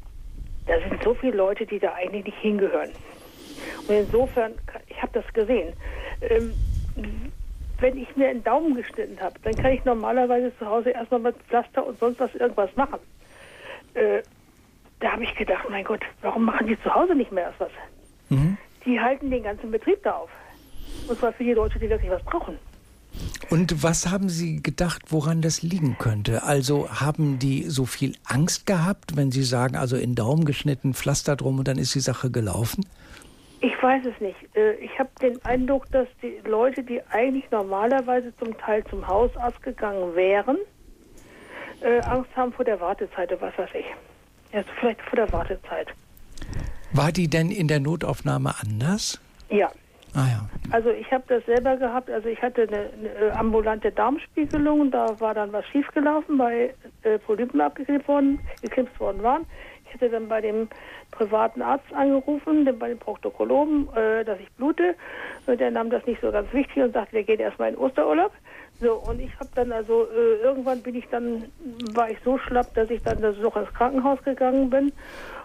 da sind so viele Leute, die da eigentlich nicht hingehören. Und insofern, ich habe das gesehen, ähm, wenn ich mir einen Daumen geschnitten habe, dann kann ich normalerweise zu Hause erstmal mit Pflaster und sonst was irgendwas machen. Äh, da habe ich gedacht, mein Gott, warum machen die zu Hause nicht mehr erst was? Mhm. Die halten den ganzen Betrieb da auf. Und zwar für die Leute, die wirklich was brauchen. Und was haben Sie gedacht, woran das liegen könnte? Also haben die so viel Angst gehabt, wenn Sie sagen, also in Daumen geschnitten, Pflaster drum und dann ist die Sache gelaufen? Ich weiß es nicht. Ich habe den Eindruck, dass die Leute, die eigentlich normalerweise zum Teil zum Hausarzt gegangen wären, äh, Angst haben vor der Wartezeit oder was weiß ich. Ja, vielleicht vor der Wartezeit. War die denn in der Notaufnahme anders? Ja. Ah ja. Also ich habe das selber gehabt. Also ich hatte eine, eine ambulante Darmspiegelung. Da war dann was schiefgelaufen, weil äh, Polypen abgeknipst worden, geknipst worden waren. Ich hatte dann bei dem privaten Arzt angerufen, bei dem Proktokologen, äh, dass ich blute. Und der nahm das nicht so ganz wichtig und sagte, wir gehen erstmal in Osterurlaub. So, und ich habe dann also, äh, irgendwann bin ich dann, war ich so schlapp, dass ich dann noch ins Krankenhaus gegangen bin.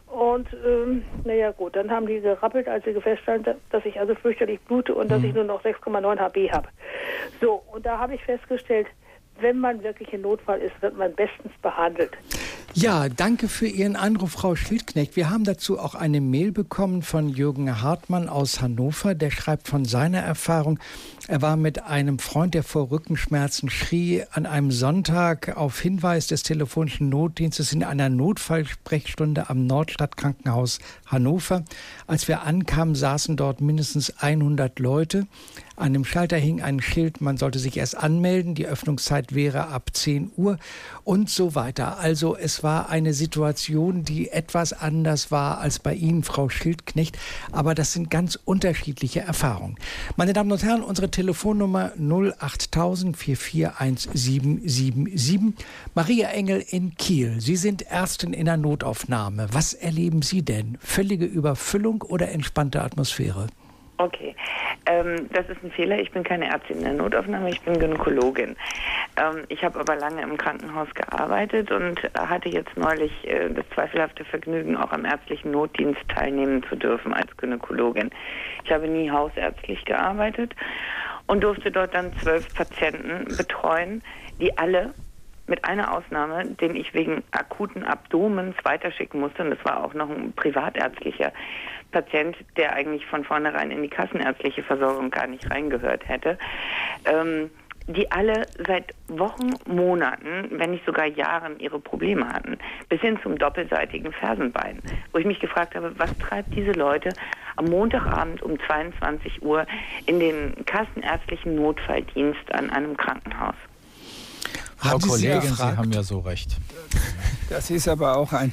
Und ähm, naja gut, dann haben die gerappelt, als sie feststanden, dass ich also fürchterlich blute und dass ich nur noch sechs Komma neun H B habe. So, und da habe ich festgestellt, wenn man wirklich in Notfall ist, wird man bestens behandelt. Ja, danke für Ihren Anruf, Frau Schildknecht. Wir haben dazu auch eine Mail bekommen von Jürgen Hartmann aus Hannover. Der schreibt von seiner Erfahrung. Er war mit einem Freund, der vor Rückenschmerzen schrie, an einem Sonntag auf Hinweis des telefonischen Notdienstes in einer Notfallsprechstunde am Nordstadtkrankenhaus Hannover. Als wir ankamen, saßen dort mindestens hundert Leute. An dem Schalter hing ein Schild, man sollte sich erst anmelden, die Öffnungszeit wäre ab zehn Uhr und so weiter. Also es war eine Situation, die etwas anders war als bei Ihnen, Frau Schildknecht. Aber das sind ganz unterschiedliche Erfahrungen. Meine Damen und Herren, unsere Telefonnummer null acht null null vier vier eins sieben sieben sieben. Maria Engel in Kiel. Sie sind Ärztin in der Notaufnahme. Was erleben Sie denn? Völlige Überfüllung oder entspannte Atmosphäre? Okay, ähm, das ist ein Fehler. Ich bin keine Ärztin in der Notaufnahme, ich bin Gynäkologin. Ähm, ich habe aber lange im Krankenhaus gearbeitet und hatte jetzt neulich äh, das zweifelhafte Vergnügen, auch am ärztlichen Notdienst teilnehmen zu dürfen als Gynäkologin. Ich habe nie hausärztlich gearbeitet und durfte dort dann zwölf Patienten betreuen, die alle mit einer Ausnahme, den ich wegen akuten Abdomens weiterschicken musste, und das war auch noch ein privatärztlicher Patient, der eigentlich von vornherein in die kassenärztliche Versorgung gar nicht reingehört hätte, ähm, die alle seit Wochen, Monaten, wenn nicht sogar Jahren ihre Probleme hatten, bis hin zum doppelseitigen Fersenbein, wo ich mich gefragt habe, was treibt diese Leute am Montagabend um zweiundzwanzig Uhr in den kassenärztlichen Notfalldienst an einem Krankenhaus? Frau Kollegin, Sie haben ja so recht. Das ist aber auch ein,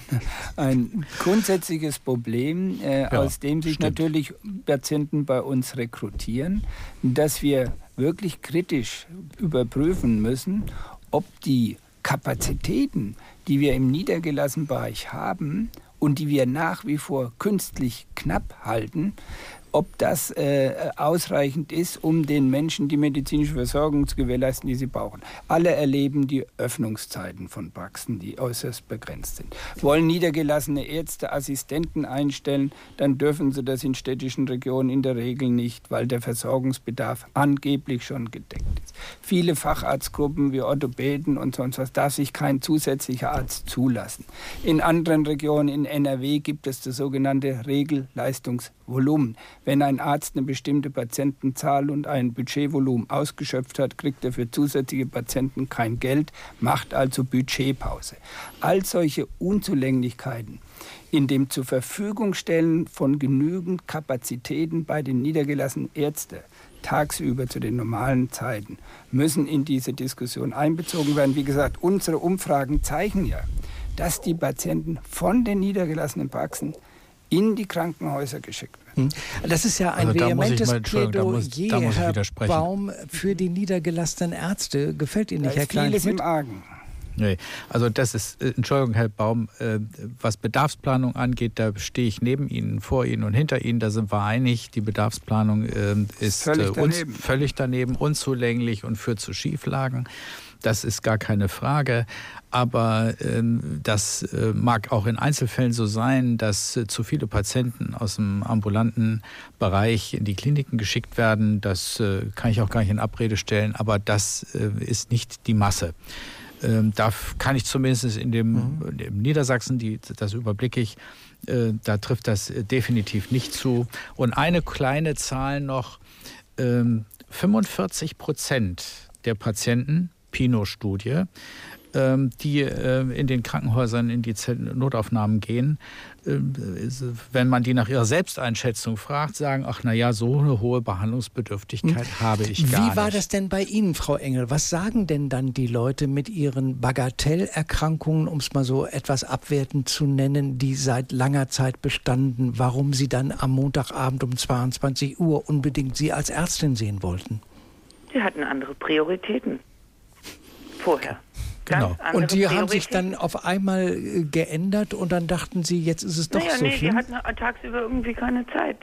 ein grundsätzliches Problem, äh, ja, aus dem sich stimmt. natürlich Patienten bei uns rekrutieren, dass wir wirklich kritisch überprüfen müssen, ob die Kapazitäten, die wir im niedergelassenen Bereich haben und die wir nach wie vor künstlich knapp halten, ob das äh, ausreichend ist, um den Menschen die medizinische Versorgung zu gewährleisten, die sie brauchen. Alle erleben die Öffnungszeiten von Praxen, die äußerst begrenzt sind. Wollen niedergelassene Ärzte Assistenten einstellen, dann dürfen sie das in städtischen Regionen in der Regel nicht, weil der Versorgungsbedarf angeblich schon gedeckt ist. Viele Facharztgruppen wie Orthopäden und sonst was darf sich kein zusätzlicher Arzt zulassen. In anderen Regionen in N R W gibt es das sogenannte Regelleistungsvolumen. Wenn ein Arzt eine bestimmte Patientenzahl und ein Budgetvolumen ausgeschöpft hat, kriegt er für zusätzliche Patienten kein Geld, macht also Budgetpause. All solche Unzulänglichkeiten in dem zur Verfügung stellen von genügend Kapazitäten bei den niedergelassenen Ärzten tagsüber zu den normalen Zeiten müssen in diese Diskussion einbezogen werden. Wie gesagt, unsere Umfragen zeigen ja, dass die Patienten von den niedergelassenen Praxen in die Krankenhäuser geschickt werden. Das ist ja ein also vehementes mal, Plädoyer, muss, Herr Baum, für die niedergelassenen Ärzte. Gefällt Ihnen nicht, da Herr Klein? Vieles im Argen. Nee, also das ist, äh, Entschuldigung, Herr Baum, äh, was Bedarfsplanung angeht, da stehe ich neben Ihnen, vor Ihnen und hinter Ihnen, da sind wir einig, die Bedarfsplanung äh, ist völlig äh, uns, völlig daneben, unzulänglich und führt zu Schieflagen. Das ist gar keine Frage, aber äh, das äh, mag auch in Einzelfällen so sein, dass äh, zu viele Patienten aus dem ambulanten Bereich in die Kliniken geschickt werden. Das äh, kann ich auch gar nicht in Abrede stellen, aber das äh, ist nicht die Masse. Ähm, da kann ich zumindest in dem, mhm. in Niedersachsen, die, das überblicke ich, äh, da trifft das äh, definitiv nicht zu. Und eine kleine Zahl noch, äh, fünfundvierzig Prozent der Patienten, Pino-Studie, ähm, die äh, in den Krankenhäusern in die Notaufnahmen gehen, äh, wenn man die nach ihrer Selbsteinschätzung fragt, sagen, ach na ja, so eine hohe Behandlungsbedürftigkeit hm. habe ich gar nicht. Wie war das denn bei Ihnen, Frau Engel? Was sagen denn dann die Leute mit ihren Bagatellerkrankungen, um es mal so etwas abwertend zu nennen, die seit langer Zeit bestanden, warum sie dann am Montagabend um zweiundzwanzig Uhr unbedingt Sie als Ärztin sehen wollten? Sie hatten andere Prioritäten. Vorher. Genau. Und die haben sich dann auf einmal geändert und dann dachten Sie, jetzt ist es doch naja, so nee, schlimm? Die hatten tagsüber irgendwie keine Zeit.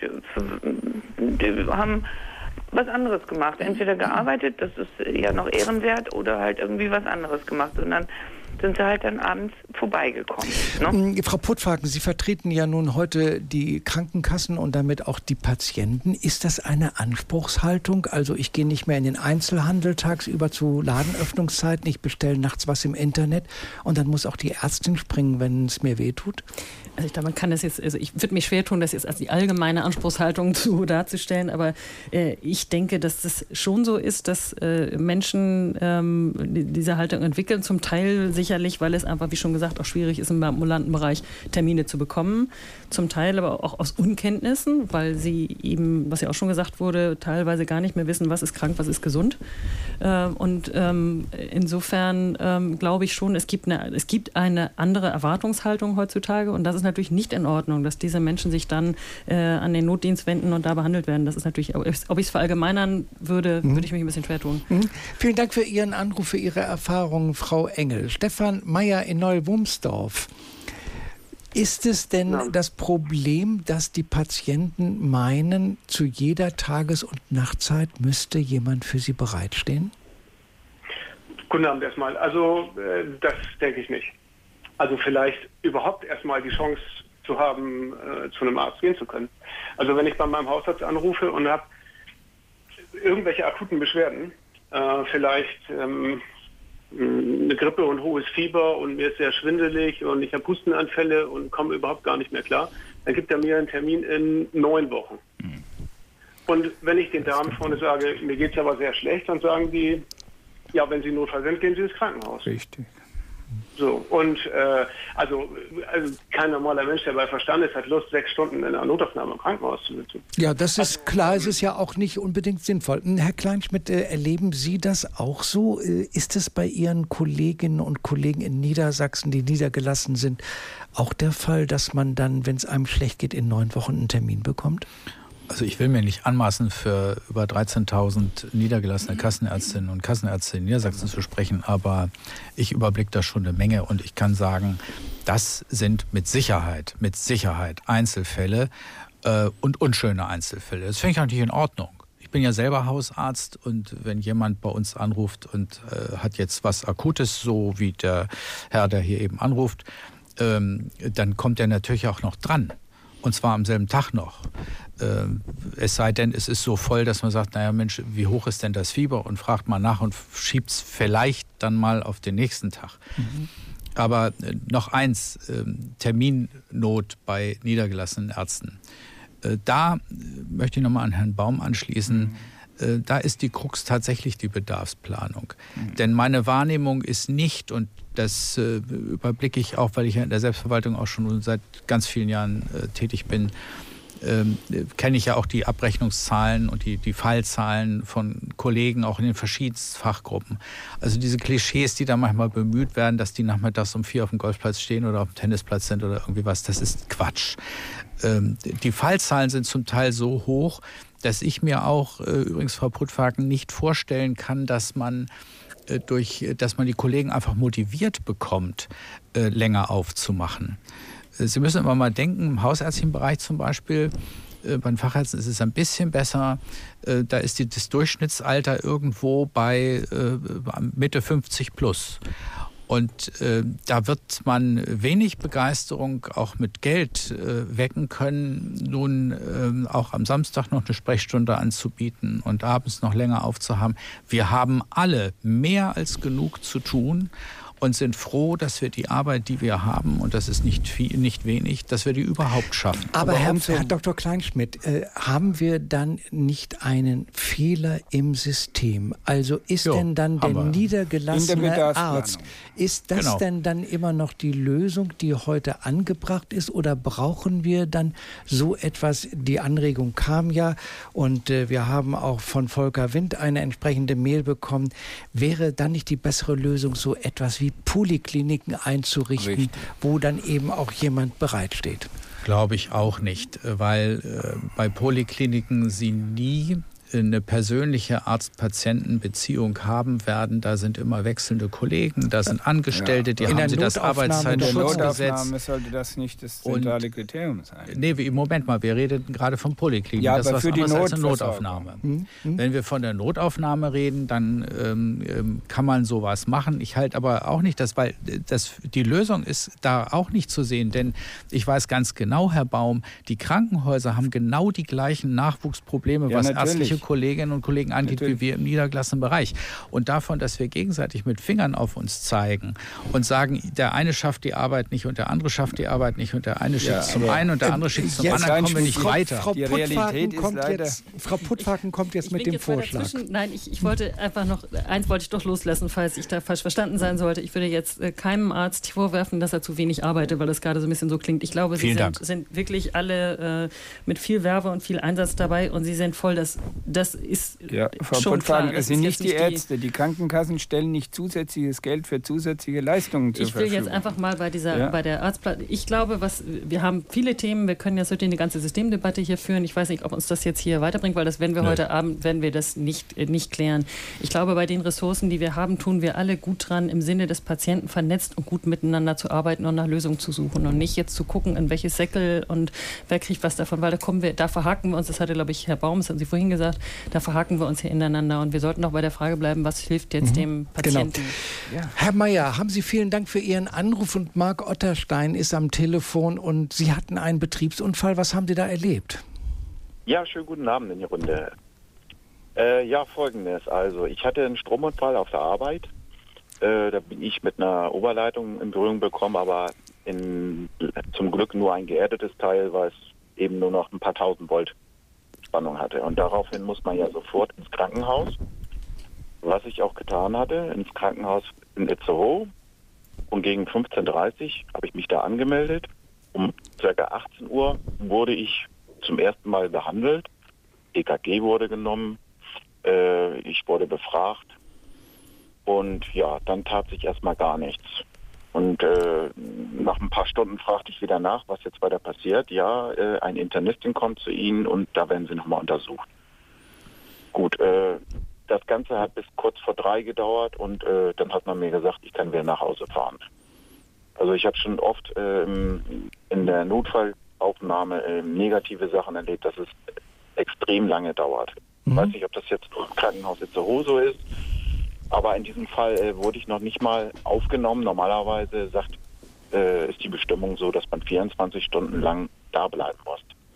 Die haben was anderes gemacht. Entweder gearbeitet, das ist ja noch ehrenwert, oder halt irgendwie was anderes gemacht. Und dann sind sie halt dann abends vorbeigekommen. Ne? Frau Puttfaken, Sie vertreten ja nun heute die Krankenkassen und damit auch die Patienten. Ist das eine Anspruchshaltung? Also ich gehe nicht mehr in den Einzelhandel tagsüber zu Ladenöffnungszeiten, ich bestelle nachts was im Internet und dann muss auch die Ärztin springen, wenn es mir wehtut? Also ich glaube, man kann das jetzt, also ich würde mich schwer tun, das jetzt als die allgemeine Anspruchshaltung zu darzustellen, aber äh, ich denke, dass das schon so ist, dass äh, Menschen ähm, die, diese Haltung entwickeln, zum Teil sicherlich, weil es einfach, wie schon gesagt, auch schwierig ist, im ambulanten Bereich Termine zu bekommen, zum Teil aber auch aus Unkenntnissen, weil sie eben, was ja auch schon gesagt wurde, teilweise gar nicht mehr wissen, was ist krank, was ist gesund. Äh, und ähm, insofern ähm, glaube ich schon, es gibt, eine, es gibt eine andere Erwartungshaltung heutzutage und das ist natürlich nicht in Ordnung, dass diese Menschen sich dann äh, an den Notdienst wenden und da behandelt werden. Das ist natürlich, ob ich es verallgemeinern würde, mhm. würde ich mich ein bisschen schwer tun. Mhm. Vielen Dank für Ihren Anruf, für Ihre Erfahrungen, Frau Engel. Stefan Meyer in Neu-Wumsdorf. Ist es denn ja. das Problem, dass die Patienten meinen, zu jeder Tages- und Nachtzeit müsste jemand für sie bereitstehen? Guten Abend erstmal. Also äh, das denke ich nicht. Also vielleicht überhaupt erstmal die Chance zu haben, äh, zu einem Arzt gehen zu können. Also wenn ich bei meinem Hausarzt anrufe und habe irgendwelche akuten Beschwerden, äh, vielleicht ähm, eine Grippe und hohes Fieber und mir ist sehr schwindelig und ich habe Hustenanfälle und komme überhaupt gar nicht mehr klar, dann gibt er mir einen Termin in neun Wochen. Mhm. Und wenn ich den Damen vorne sage, mir geht es aber sehr schlecht, dann sagen die, ja, wenn Sie Notfall sind, gehen Sie ins Krankenhaus. Richtig. So, und äh, also, also kein normaler Mensch, der bei Verstand ist, hat Lust, sechs Stunden in einer Notaufnahme im Krankenhaus zu sitzen. Ja, das ist also, klar, es ist ja auch nicht unbedingt sinnvoll. Herr Kleinschmidt, äh, erleben Sie das auch so? Äh, ist es bei Ihren Kolleginnen und Kollegen in Niedersachsen, die niedergelassen sind, auch der Fall, dass man dann, wenn es einem schlecht geht, in neun Wochen einen Termin bekommt? Also ich will mir nicht anmaßen, für über dreizehntausend niedergelassene Kassenärztinnen und Kassenärzte in Niedersachsen zu sprechen, aber ich überblicke da schon eine Menge und ich kann sagen, das sind mit Sicherheit, mit Sicherheit Einzelfälle äh, und unschöne Einzelfälle. Das finde ich auch nicht in Ordnung. Ich bin ja selber Hausarzt und wenn jemand bei uns anruft und äh, hat jetzt was Akutes, so wie der Herr, der hier eben anruft, ähm, dann kommt er natürlich auch noch dran. Und zwar am selben Tag noch. Ähm, es sei denn, es ist so voll, dass man sagt, naja Mensch, wie hoch ist denn das Fieber? Und fragt mal nach und schiebt es vielleicht dann mal auf den nächsten Tag. Mhm. Aber äh, noch eins, äh, Terminnot bei niedergelassenen Ärzten. Äh, da äh, möchte ich nochmal an Herrn Baum anschließen. Mhm. Äh, da ist die Krux tatsächlich die Bedarfsplanung. Mhm. Denn meine Wahrnehmung ist nicht, und das äh, überblicke ich auch, weil ich ja in der Selbstverwaltung auch schon seit ganz vielen Jahren äh, tätig bin, ähm, kenne ich ja auch die Abrechnungszahlen und die, die Fallzahlen von Kollegen auch in den verschiedensten Fachgruppen. Also diese Klischees, die da manchmal bemüht werden, dass die nachmittags um vier auf dem Golfplatz stehen oder auf dem Tennisplatz sind oder irgendwie was, das ist Quatsch. Ähm, die Fallzahlen sind zum Teil so hoch, dass ich mir auch, äh, übrigens Frau Puttfaken, nicht vorstellen kann, dass man durch, dass man die Kollegen einfach motiviert bekommt, äh, länger aufzumachen. Sie müssen immer mal denken, im hausärztlichen Bereich zum Beispiel, äh, bei den Fachärzten ist es ein bisschen besser, äh, da ist die, das Durchschnittsalter irgendwo bei äh, Mitte fünfzig plus. Und äh, da wird man wenig Begeisterung auch mit Geld äh, wecken können, nun äh, auch am Samstag noch eine Sprechstunde anzubieten und abends noch länger aufzuhaben. Wir haben alle mehr als genug zu tun und sind froh, dass wir die Arbeit, die wir haben, und das ist nicht viel, nicht wenig, dass wir die überhaupt schaffen. Aber, Aber Herr, Herr Doktor Kleinschmidt, äh, haben wir dann nicht einen Fehler im System? Also ist jo, denn dann der niedergelassene der Arzt, ist das genau. denn dann immer noch die Lösung, die heute angebracht ist, oder brauchen wir dann so etwas? Die Anregung kam ja und äh, wir haben auch von Volker Wind eine entsprechende Mail bekommen. Wäre dann nicht die bessere Lösung, so etwas wie Polikliniken einzurichten, Richtig. wo dann eben auch jemand bereitsteht? Glaube ich auch nicht, weil äh, bei Polikliniken sie nie eine persönliche Arzt-Patienten-Beziehung haben werden. Da sind immer wechselnde Kollegen, da sind Angestellte, die ja. haben sie das Arbeitszeitschutzgesetz. In der Notaufnahme sollte das nicht das zentrale und, Kriterium sein. Nee, wie, Moment mal, wir reden gerade von Poliklinik. Ja, das aber ist was für die anderes als eine Notaufnahme. Hm? Hm? Wenn wir von der Notaufnahme reden, dann ähm, kann man sowas machen. Ich halte aber auch nicht, dass, weil das, die Lösung ist da auch nicht zu sehen, denn ich weiß ganz genau, Herr Baum, die Krankenhäuser haben genau die gleichen Nachwuchsprobleme, ja, was natürlich. ärztliche Kolleginnen und Kollegen angeht, natürlich. wie wir im niedergelassenen Bereich. Und davon, dass wir gegenseitig mit Fingern auf uns zeigen und sagen, der eine schafft die Arbeit nicht und der andere schafft die Arbeit nicht und der eine schickt ja, zum einen und der andere schickt zum anderen, kommen wir nicht Frau, weiter. Frau die Realität kommt ist leider... Jetzt, Frau Puttwagen kommt jetzt ich mit dem jetzt Vorschlag. Nein, ich, ich wollte einfach noch, eins wollte ich doch loslassen, falls ich da falsch verstanden sein sollte. Ich würde jetzt äh, keinem Arzt vorwerfen, dass er zu wenig arbeitet, weil das gerade so ein bisschen so klingt. Ich glaube, Sie sind, sind wirklich alle äh, mit viel Werbe und viel Einsatz dabei und Sie sind voll, das, das ist ja, Frau schon Puttwagen, klar. Es sind nicht die Ärzte, die, die Krankenkassen stellen nicht zusätzliches Geld für zusätzliche Leistungen zur Verfügung. Ich will jetzt einfach mal bei dieser, ja. bei der Arztplatte, ich glaube, was, wir haben viele Themen, wir können jetzt heute eine ganze Systemdebatte hier führen. Ich weiß nicht, ob uns das jetzt hier weiterbringt, weil das werden wir nee. heute Abend, werden wir das nicht, äh, nicht klären. Ich glaube, bei den Ressourcen, die wir haben, tun wir alle gut dran, im Sinne des Patienten vernetzt und gut miteinander zu arbeiten und nach Lösungen zu suchen und nicht jetzt zu gucken, in welches Säckel und wer kriegt was davon, weil da kommen wir, da verhaken wir uns, das hatte, glaube ich, Herr Baum, das haben Sie vorhin gesagt, da verhaken wir uns hier ineinander und wir sollten auch bei der Frage bleiben, was hilft jetzt mhm. dem Patienten. Genau. Ja. Herr Mayer, haben Sie vielen Dank für Ihren Anruf und Marc Otterstein ist am Telefon und Sie hatten einen Betriebsunfall. Was haben Sie da erlebt? Ja, schönen guten Abend in die Runde. Äh, ja, folgendes. Also, ich hatte einen Stromunfall auf der Arbeit. Äh, da bin ich mit einer Oberleitung in Berührung bekommen, aber in, zum Glück nur ein geerdetes Teil, weil es eben nur noch ein paar tausend Volt Spannung hatte. Und daraufhin muss man ja sofort ins Krankenhaus. Was ich auch getan hatte, ins Krankenhaus in Itzehoe. Und gegen fünfzehn Uhr dreißig habe ich mich da angemeldet. Um ca. achtzehn Uhr wurde ich zum ersten Mal behandelt. E K G wurde genommen. Äh, ich wurde befragt. Und ja, dann tat sich erstmal gar nichts. Und äh, nach ein paar Stunden fragte ich wieder nach, was jetzt weiter passiert. Ja, äh, eine Internistin kommt zu Ihnen und da werden Sie nochmal untersucht. Gut, äh, das Ganze hat bis kurz vor drei gedauert und äh, dann hat man mir gesagt, ich kann wieder nach Hause fahren. Also ich habe schon oft äh, in der Notfallaufnahme äh, negative Sachen erlebt, dass es extrem lange dauert. Ich mhm. weiß nicht, ob das jetzt im Krankenhaus Itzehoe so ist, aber in diesem Fall äh, wurde ich noch nicht mal aufgenommen. Normalerweise sagt, äh, ist die Bestimmung so, dass man vierundzwanzig Stunden lang da bleiben muss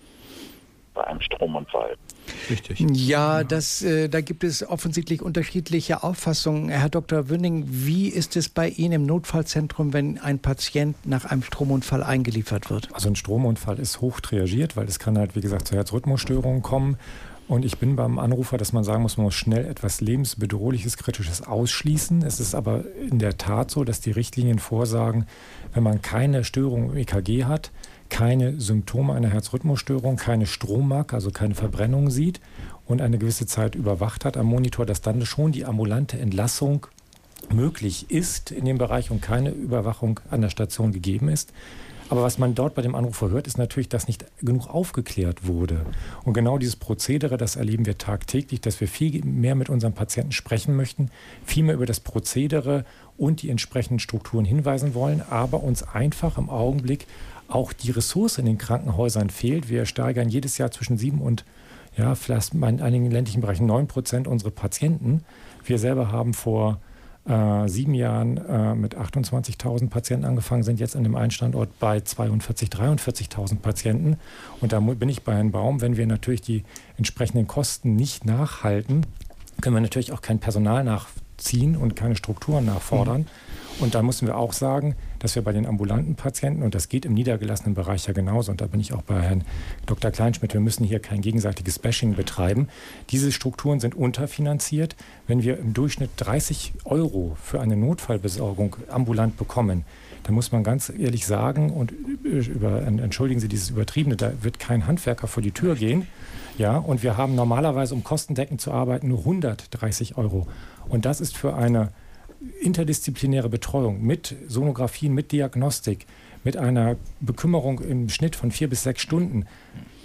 bei einem Stromunfall. Richtig. Ja, das, äh, da gibt es offensichtlich unterschiedliche Auffassungen. Herr Doktor Wünning, wie ist es bei Ihnen im Notfallzentrum, wenn ein Patient nach einem Stromunfall eingeliefert wird? Also ein Stromunfall ist hoch triagiert, weil es kann halt, wie gesagt, zu Herzrhythmusstörungen kommen. Und ich bin beim Anrufer, dass man sagen muss, man muss schnell etwas lebensbedrohliches, Kritisches ausschließen. Es ist aber in der Tat so, dass die Richtlinien vorsagen, wenn man keine Störung im E K G hat, keine Symptome einer Herzrhythmusstörung, keine Strommark, also keine Verbrennung sieht und eine gewisse Zeit überwacht hat am Monitor, dass dann schon die ambulante Entlassung möglich ist in dem Bereich und keine Überwachung an der Station gegeben ist. Aber was man dort bei dem Anrufer hört, ist natürlich, dass nicht genug aufgeklärt wurde. Und genau dieses Prozedere, das erleben wir tagtäglich, dass wir viel mehr mit unseren Patienten sprechen möchten, viel mehr über das Prozedere und die entsprechenden Strukturen hinweisen wollen, aber uns einfach im Augenblick auch die Ressource in den Krankenhäusern fehlt. Wir steigern jedes Jahr zwischen sieben und, ja, vielleicht in einigen ländlichen Bereichen neun Prozent unsere Patienten. Wir selber haben vor äh, sieben Jahren äh, mit achtundzwanzigtausend Patienten angefangen, sind jetzt an dem einen Standort bei zweiundvierzigtausend, dreiundvierzigtausend Patienten. Und da bin ich bei Herrn Baum, wenn wir natürlich die entsprechenden Kosten nicht nachhalten, können wir natürlich auch kein Personal nachziehen und keine Strukturen nachfordern. Mhm. Und da müssen wir auch sagen, dass wir bei den ambulanten Patienten, und das geht im niedergelassenen Bereich ja genauso, und da bin ich auch bei Herrn Doktor Kleinschmidt, wir müssen hier kein gegenseitiges Bashing betreiben. Diese Strukturen sind unterfinanziert. Wenn wir im Durchschnitt dreißig Euro für eine Notfallbesorgung ambulant bekommen, dann muss man ganz ehrlich sagen, und über, entschuldigen Sie dieses Übertriebene, da wird kein Handwerker vor die Tür gehen. Ja, und wir haben normalerweise, um kostendeckend zu arbeiten, nur hundertdreißig Euro. Und das ist für eine interdisziplinäre Betreuung mit Sonographien, mit Diagnostik, mit einer Bekümmerung im Schnitt von vier bis sechs Stunden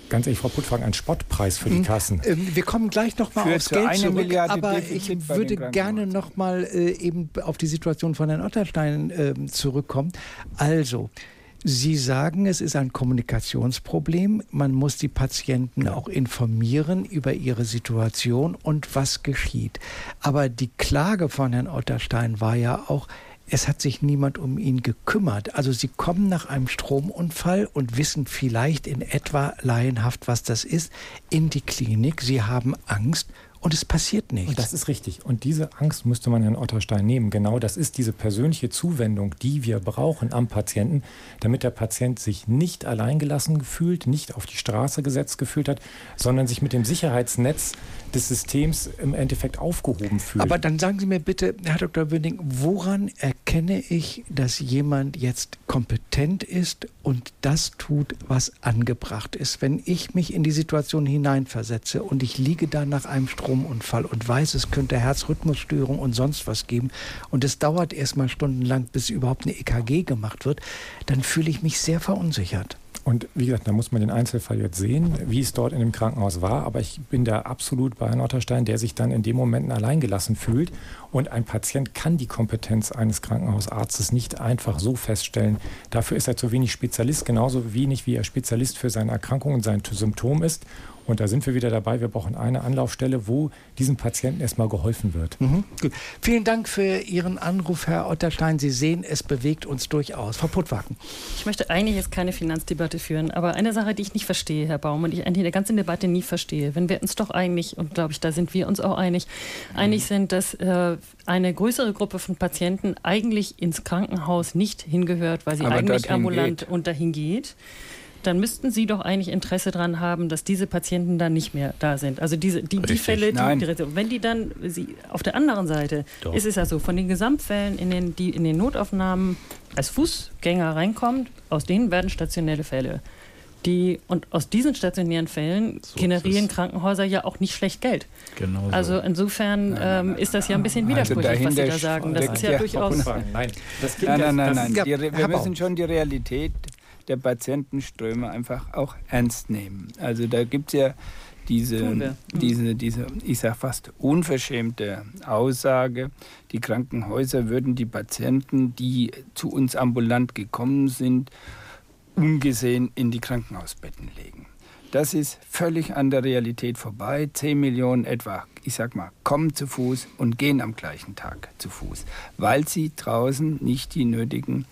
ganz ehrlich, Frau Puttwagen, ein Spottpreis für die Kassen. Wir kommen gleich noch mal Führt aufs zu Geld eine zurück, Milliarde aber Defizit ich bei den würde Krankenhäusern. gerne noch mal äh, eben auf die Situation von Herrn Otterstein äh, zurückkommen. Also, Sie sagen, es ist ein Kommunikationsproblem. Man muss die Patienten auch informieren über ihre Situation und was geschieht. Aber die Klage von Herrn Otterstein war ja auch, es hat sich niemand um ihn gekümmert. Also Sie kommen nach einem Stromunfall und wissen vielleicht in etwa laienhaft, was das ist, in die Klinik. Sie haben Angst. Und es passiert nichts. Und das ist richtig. Und diese Angst müsste man Herrn Otterstein nehmen. Genau das ist diese persönliche Zuwendung, die wir brauchen am Patienten, damit der Patient sich nicht alleingelassen fühlt, nicht auf die Straße gesetzt gefühlt hat, sondern sich mit dem Sicherheitsnetz des Systems im Endeffekt aufgehoben fühlt. Aber dann sagen Sie mir bitte, Herr Doktor Wöning, woran erkenne ich, dass jemand jetzt kompetent ist und das tut, was angebracht ist? Wenn ich mich in die Situation hineinversetze und ich liege da nach einem Stromunfall und weiß, es könnte Herzrhythmusstörung und sonst was geben und es dauert erstmal stundenlang, bis überhaupt eine E K G gemacht wird, dann fühle ich mich sehr verunsichert. Und wie gesagt, da muss man den Einzelfall jetzt sehen, wie es dort in dem Krankenhaus war. Aber ich bin da absolut bei Herrn Otterstein, der sich dann in dem Moment alleingelassen fühlt. Und ein Patient kann die Kompetenz eines Krankenhausarztes nicht einfach so feststellen. Dafür ist er zu wenig Spezialist, genauso wenig wie er Spezialist für seine Erkrankung und sein Symptom ist. Und da sind wir wieder dabei, wir brauchen eine Anlaufstelle, wo diesem Patienten erstmal geholfen wird. Mhm, gut. Vielen Dank für Ihren Anruf, Herr Otterstein. Sie sehen, es bewegt uns durchaus. Frau Puttwagen. Ich möchte eigentlich jetzt keine Finanzdebatte führen, aber eine Sache, die ich nicht verstehe, Herr Baum, und ich eigentlich in der ganzen Debatte nie verstehe, wenn wir uns doch einig, und glaube ich, da sind wir uns auch einig, einig sind, dass äh, eine größere Gruppe von Patienten eigentlich ins Krankenhaus nicht hingehört, weil sie aber eigentlich ambulant geht. und dahin geht, dann müssten Sie doch eigentlich Interesse daran haben, dass diese Patienten dann nicht mehr da sind. Also diese, die, die Fälle, die, die, wenn die dann, sie, auf der anderen Seite doch. Ist es ja so, von den Gesamtfällen, in den, die in den Notaufnahmen als Fußgänger reinkommt, aus denen werden stationäre Fälle. Die, und aus diesen stationären Fällen so generieren Krankenhäuser ja auch nicht schlecht Geld. Genau so. Also insofern ähm, ist das ja ein bisschen widersprüchlich, also was Sie da sagen. Das ist ja durchaus... Nein, das nein, nein, nein. nein. Die, wir müssen schon die Realität der Patientenströme einfach auch ernst nehmen. Also da gibt es ja diese, mhm. diese, diese, ich sage fast unverschämte Aussage, die Krankenhäuser würden die Patienten, die zu uns ambulant gekommen sind, ungesehen in die Krankenhausbetten legen. Das ist völlig an der Realität vorbei. Zehn Millionen etwa, ich sag mal, kommen zu Fuß und gehen am gleichen Tag zu Fuß, weil sie draußen nicht die nötigen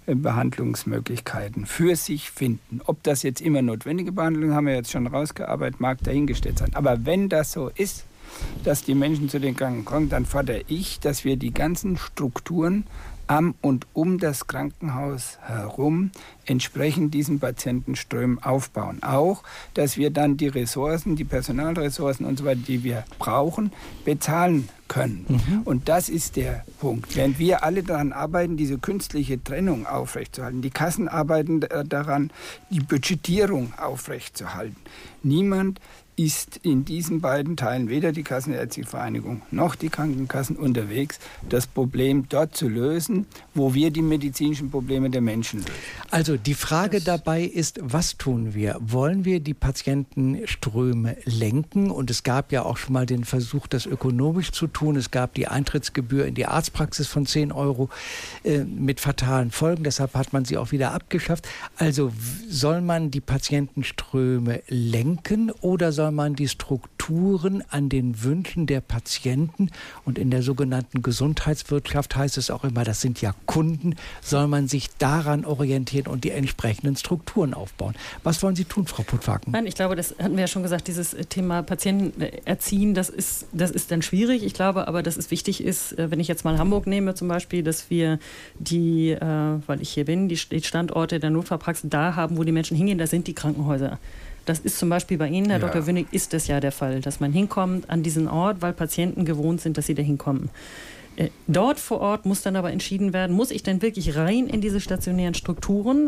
Behandlungsmöglichkeiten für sich finden. Ob das jetzt immer notwendige Behandlungen, haben wir jetzt schon rausgearbeitet, mag dahingestellt sein. Aber wenn das so ist, dass die Menschen zu den Kranken kommen, dann fordere ich, dass wir die ganzen Strukturen am und um das Krankenhaus herum entsprechend diesen Patientenströmen aufbauen. Auch, dass wir dann die Ressourcen, die Personalressourcen und so weiter, die wir brauchen, bezahlen können. Mhm. Und das ist der Punkt. Während wir alle daran arbeiten, diese künstliche Trennung aufrechtzuerhalten, die Kassen arbeiten daran, die Budgetierung aufrechtzuerhalten. Niemand ist in diesen beiden Teilen, weder die Kassenärztliche Vereinigung noch die Krankenkassen, unterwegs, das Problem dort zu lösen, wo wir die medizinischen Probleme der Menschen lösen. Also die Frage dabei ist, was tun wir? Wollen wir die Patientenströme lenken? Und es gab ja auch schon mal den Versuch, das ökonomisch zu tun. Es gab die Eintrittsgebühr in die Arztpraxis von zehn Euro äh, mit fatalen Folgen. Deshalb hat man sie auch wieder abgeschafft. Also soll man die Patientenströme lenken oder soll man die Strukturen an den Wünschen der Patienten, und in der sogenannten Gesundheitswirtschaft heißt es auch immer, das sind ja Kunden, soll man sich daran orientieren und die entsprechenden Strukturen aufbauen. Was wollen Sie tun, Frau Puttwagen? Nein, ich glaube, das hatten wir ja schon gesagt, dieses Thema Patienten erziehen, das ist, das ist dann schwierig. Ich glaube aber, dass es wichtig ist, wenn ich jetzt mal Hamburg nehme zum Beispiel, dass wir die, äh, weil ich hier bin, die Standorte der Notfallpraxen da haben, wo die Menschen hingehen, da sind die Krankenhäuser. Das ist zum Beispiel bei Ihnen, Herr ja. Doktor Wönig, ist das ja der Fall, dass man hinkommt an diesen Ort, weil Patienten gewohnt sind, dass sie da hinkommen. Äh, dort vor Ort muss dann aber entschieden werden, muss ich denn wirklich rein in diese stationären Strukturen?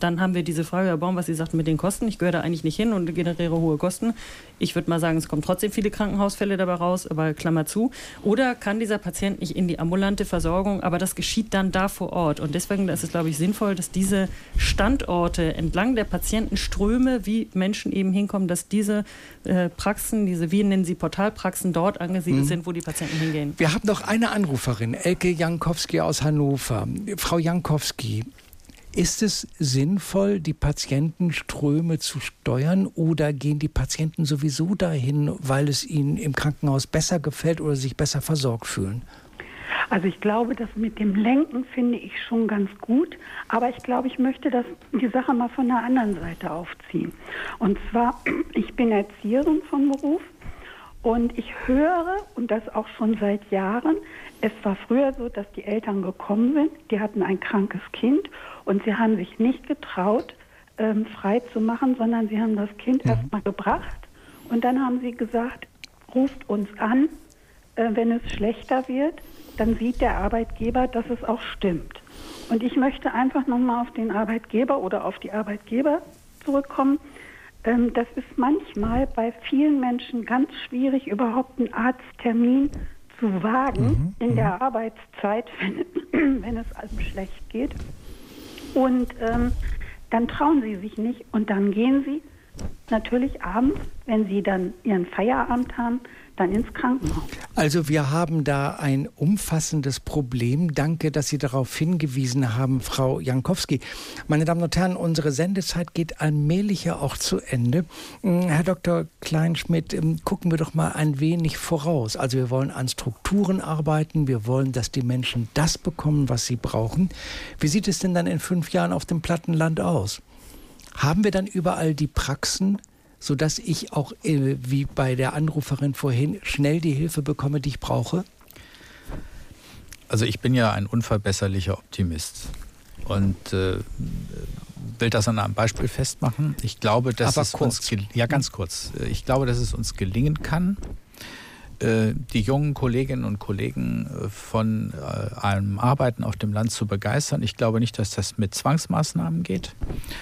dann haben wir diese Frage, Herr Baum, was Sie sagten mit den Kosten. Ich gehöre da eigentlich nicht hin und generiere hohe Kosten. Ich würde mal sagen, es kommen trotzdem viele Krankenhausfälle dabei raus, aber Klammer zu. Oder kann dieser Patient nicht in die ambulante Versorgung, aber das geschieht dann da vor Ort. Und deswegen ist es, glaube ich, sinnvoll, dass diese Standorte entlang der Patientenströme, wie Menschen eben hinkommen, dass diese äh, Praxen, diese, wir nennen sie Portalpraxen, dort angesiedelt mhm. sind, wo die Patienten hingehen. Wir haben noch eine Anruferin, Elke Jankowski aus Hannover. Frau Jankowski, ist es sinnvoll, die Patientenströme zu steuern oder gehen die Patienten sowieso dahin, weil es ihnen im Krankenhaus besser gefällt oder sich besser versorgt fühlen? Also ich glaube, das mit dem Lenken finde ich schon ganz gut, aber ich glaube, ich möchte das, die Sache mal von der anderen Seite aufziehen. Und zwar, ich bin Erzieherin von Beruf und ich höre, und das auch schon seit Jahren, es war früher so, dass die Eltern gekommen sind, die hatten ein krankes Kind und sie haben sich nicht getraut, ähm, frei zu machen, sondern sie haben das Kind mhm. erstmal gebracht und dann haben sie gesagt, ruft uns an, äh, wenn es schlechter wird, dann sieht der Arbeitgeber, dass es auch stimmt. Und ich möchte einfach nochmal auf den Arbeitgeber oder auf die Arbeitgeber zurückkommen. Ähm, das ist manchmal bei vielen Menschen ganz schwierig, überhaupt einen Arzttermin zu wagen mhm. in der Arbeitszeit, wenn, wenn es einem schlecht geht. Und ähm, dann trauen sie sich nicht und dann gehen sie natürlich abends, wenn sie dann ihren Feierabend haben, dann ins Krankenhaus. Also wir haben da ein umfassendes Problem. Danke, dass Sie darauf hingewiesen haben, Frau Jankowski. Meine Damen und Herren, unsere Sendezeit geht allmählich ja auch zu Ende. Herr Doktor Kleinschmidt, gucken wir doch mal ein wenig voraus. Also wir wollen an Strukturen arbeiten. Wir wollen, dass die Menschen das bekommen, was sie brauchen. Wie sieht es denn dann in fünf Jahren auf dem Plattenland aus? Haben wir dann überall die Praxen, sodass ich auch, äh, wie bei der Anruferin vorhin, schnell die Hilfe bekomme, die ich brauche? Also ich bin ja ein unverbesserlicher Optimist und äh, will das an einem Beispiel festmachen. Ich glaube, dass Aber es kurz. uns ja ganz kurz. Ich glaube, dass es uns gelingen kann, äh, die jungen Kolleginnen und Kollegen von äh, einem Arbeiten auf dem Land zu begeistern. Ich glaube nicht, dass das mit Zwangsmaßnahmen geht.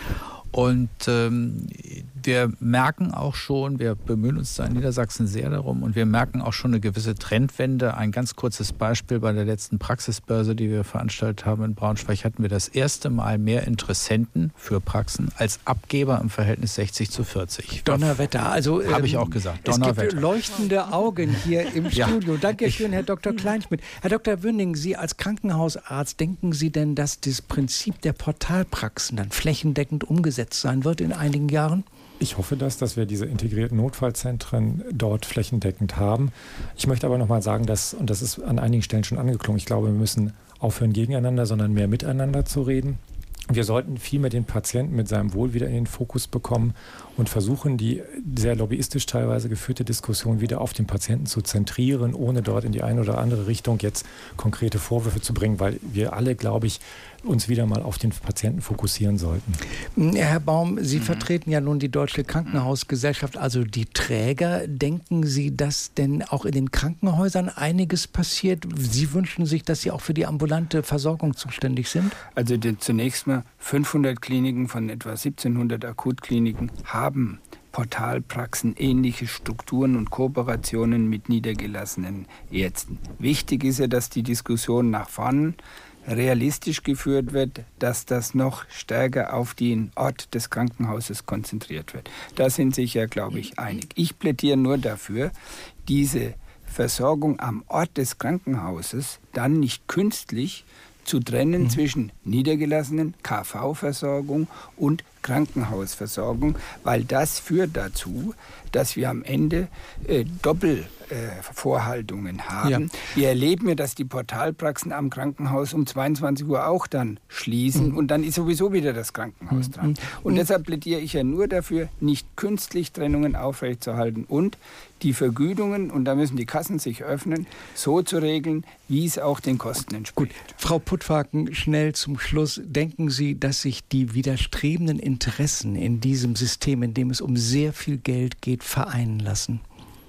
Und ähm, wir merken auch schon, wir bemühen uns da in Niedersachsen sehr darum und wir merken auch schon eine gewisse Trendwende. Ein ganz kurzes Beispiel: Bei der letzten Praxisbörse, die wir veranstaltet haben in Braunschweig, hatten wir das erste Mal mehr Interessenten für Praxen als Abgeber im Verhältnis sechzig zu vierzig. Donnerwetter. Also habe ich ähm, auch gesagt. Es Donnerwetter. gibt leuchtende Augen hier im Ja. Studio. Dankeschön, Herr Doktor Kleinschmidt. Herr Doktor Wünning, Sie als Krankenhausarzt, denken Sie denn, dass das Prinzip der Portalpraxen dann flächendeckend umgesetzt sein wird in einigen Jahren? Ich hoffe das, dass wir diese integrierten Notfallzentren dort flächendeckend haben. Ich möchte aber noch mal sagen, dass, und das ist an einigen Stellen schon angeklungen, ich glaube, wir müssen aufhören, gegeneinander, sondern mehr miteinander zu reden. Wir sollten viel mehr den Patienten mit seinem Wohl wieder in den Fokus bekommen und versuchen, die sehr lobbyistisch teilweise geführte Diskussion wieder auf den Patienten zu zentrieren, ohne dort in die eine oder andere Richtung jetzt konkrete Vorwürfe zu bringen, weil wir alle, glaube ich, uns wieder mal auf den Patienten fokussieren sollten. Herr Baum, Sie mhm. vertreten ja nun die Deutsche Krankenhausgesellschaft, also die Träger. Denken Sie, dass denn auch in den Krankenhäusern einiges passiert? Sie wünschen sich, dass Sie auch für die ambulante Versorgung zuständig sind? Also die, zunächst mal fünfhundert Kliniken von etwa siebzehnhundert Akutkliniken haben Portalpraxen, ähnliche Strukturen und Kooperationen mit niedergelassenen Ärzten. Wichtig ist ja, dass die Diskussion nach vorne realistisch geführt wird, dass das noch stärker auf den Ort des Krankenhauses konzentriert wird. Da sind sich ja, glaube ich, einig. Ich plädiere nur dafür, diese Versorgung am Ort des Krankenhauses dann nicht künstlich zu trennen mhm. zwischen niedergelassenen K V-Versorgung und Krankenhausversorgung, weil das führt dazu, dass wir am Ende äh, Doppelvorhaltungen äh, haben. Ja. Wir erleben ja, dass die Portalpraxen am Krankenhaus um zweiundzwanzig Uhr auch dann schließen mhm. und dann ist sowieso wieder das Krankenhaus mhm. dran. Und mhm. deshalb plädiere ich ja nur dafür, nicht künstlich Trennungen aufrechtzuerhalten und die Vergütungen, und da müssen die Kassen sich öffnen, so zu regeln, wie es auch den Kosten entspricht. Gut, Frau Puttwagen, schnell zum Schluss. Denken Sie, dass sich die widerstrebenden Interessen in diesem System, in dem es um sehr viel Geld geht, vereinen lassen?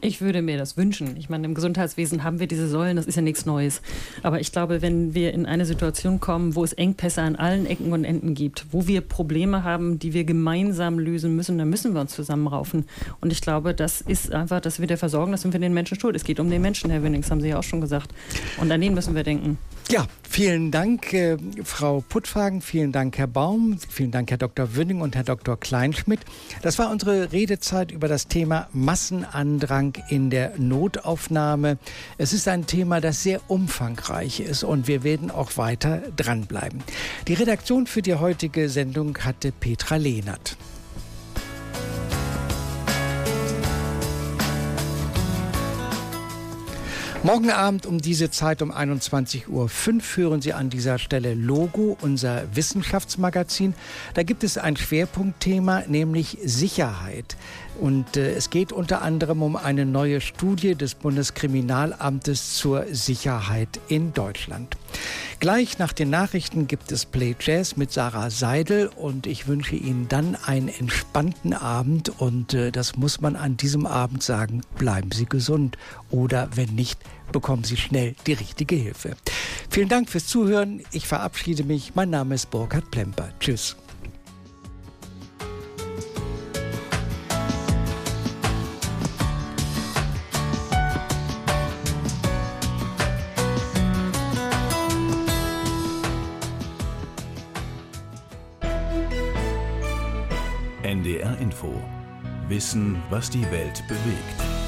Ich würde mir das wünschen. Ich meine, im Gesundheitswesen haben wir diese Säulen, das ist ja nichts Neues. Aber ich glaube, wenn wir in eine Situation kommen, wo es Engpässe an allen Ecken und Enden gibt, wo wir Probleme haben, die wir gemeinsam lösen müssen, dann müssen wir uns zusammenraufen. Und ich glaube, das ist einfach, dass wir der versorgen, das sind wir den Menschen schuld. Es geht um den Menschen, Herr Wünnings, haben Sie ja auch schon gesagt. Und an den müssen wir denken. Ja, vielen Dank, äh, Frau Puttwagen, vielen Dank, Herr Baum, vielen Dank, Herr Doktor Wünning und Herr Doktor Kleinschmidt. Das war unsere Redezeit über das Thema Massenandrang in der Notaufnahme. Es ist ein Thema, das sehr umfangreich ist und wir werden auch weiter dranbleiben. Die Redaktion für die heutige Sendung hatte Petra Lehnert. Morgen Abend um diese Zeit um einundzwanzig Uhr fünf hören Sie an dieser Stelle Logo, unser Wissenschaftsmagazin. Da gibt es ein Schwerpunktthema, nämlich Sicherheit. Und äh, es geht unter anderem um eine neue Studie des Bundeskriminalamtes zur Sicherheit in Deutschland. Gleich nach den Nachrichten gibt es Play Jazz mit Sarah Seidel und ich wünsche Ihnen dann einen entspannten Abend und äh, das muss man an diesem Abend sagen, bleiben Sie gesund oder wenn nicht, bekommen Sie schnell die richtige Hilfe. Vielen Dank fürs Zuhören, ich verabschiede mich, mein Name ist Burkhard Plemper. Tschüss. N D R Info. Wissen, was die Welt bewegt.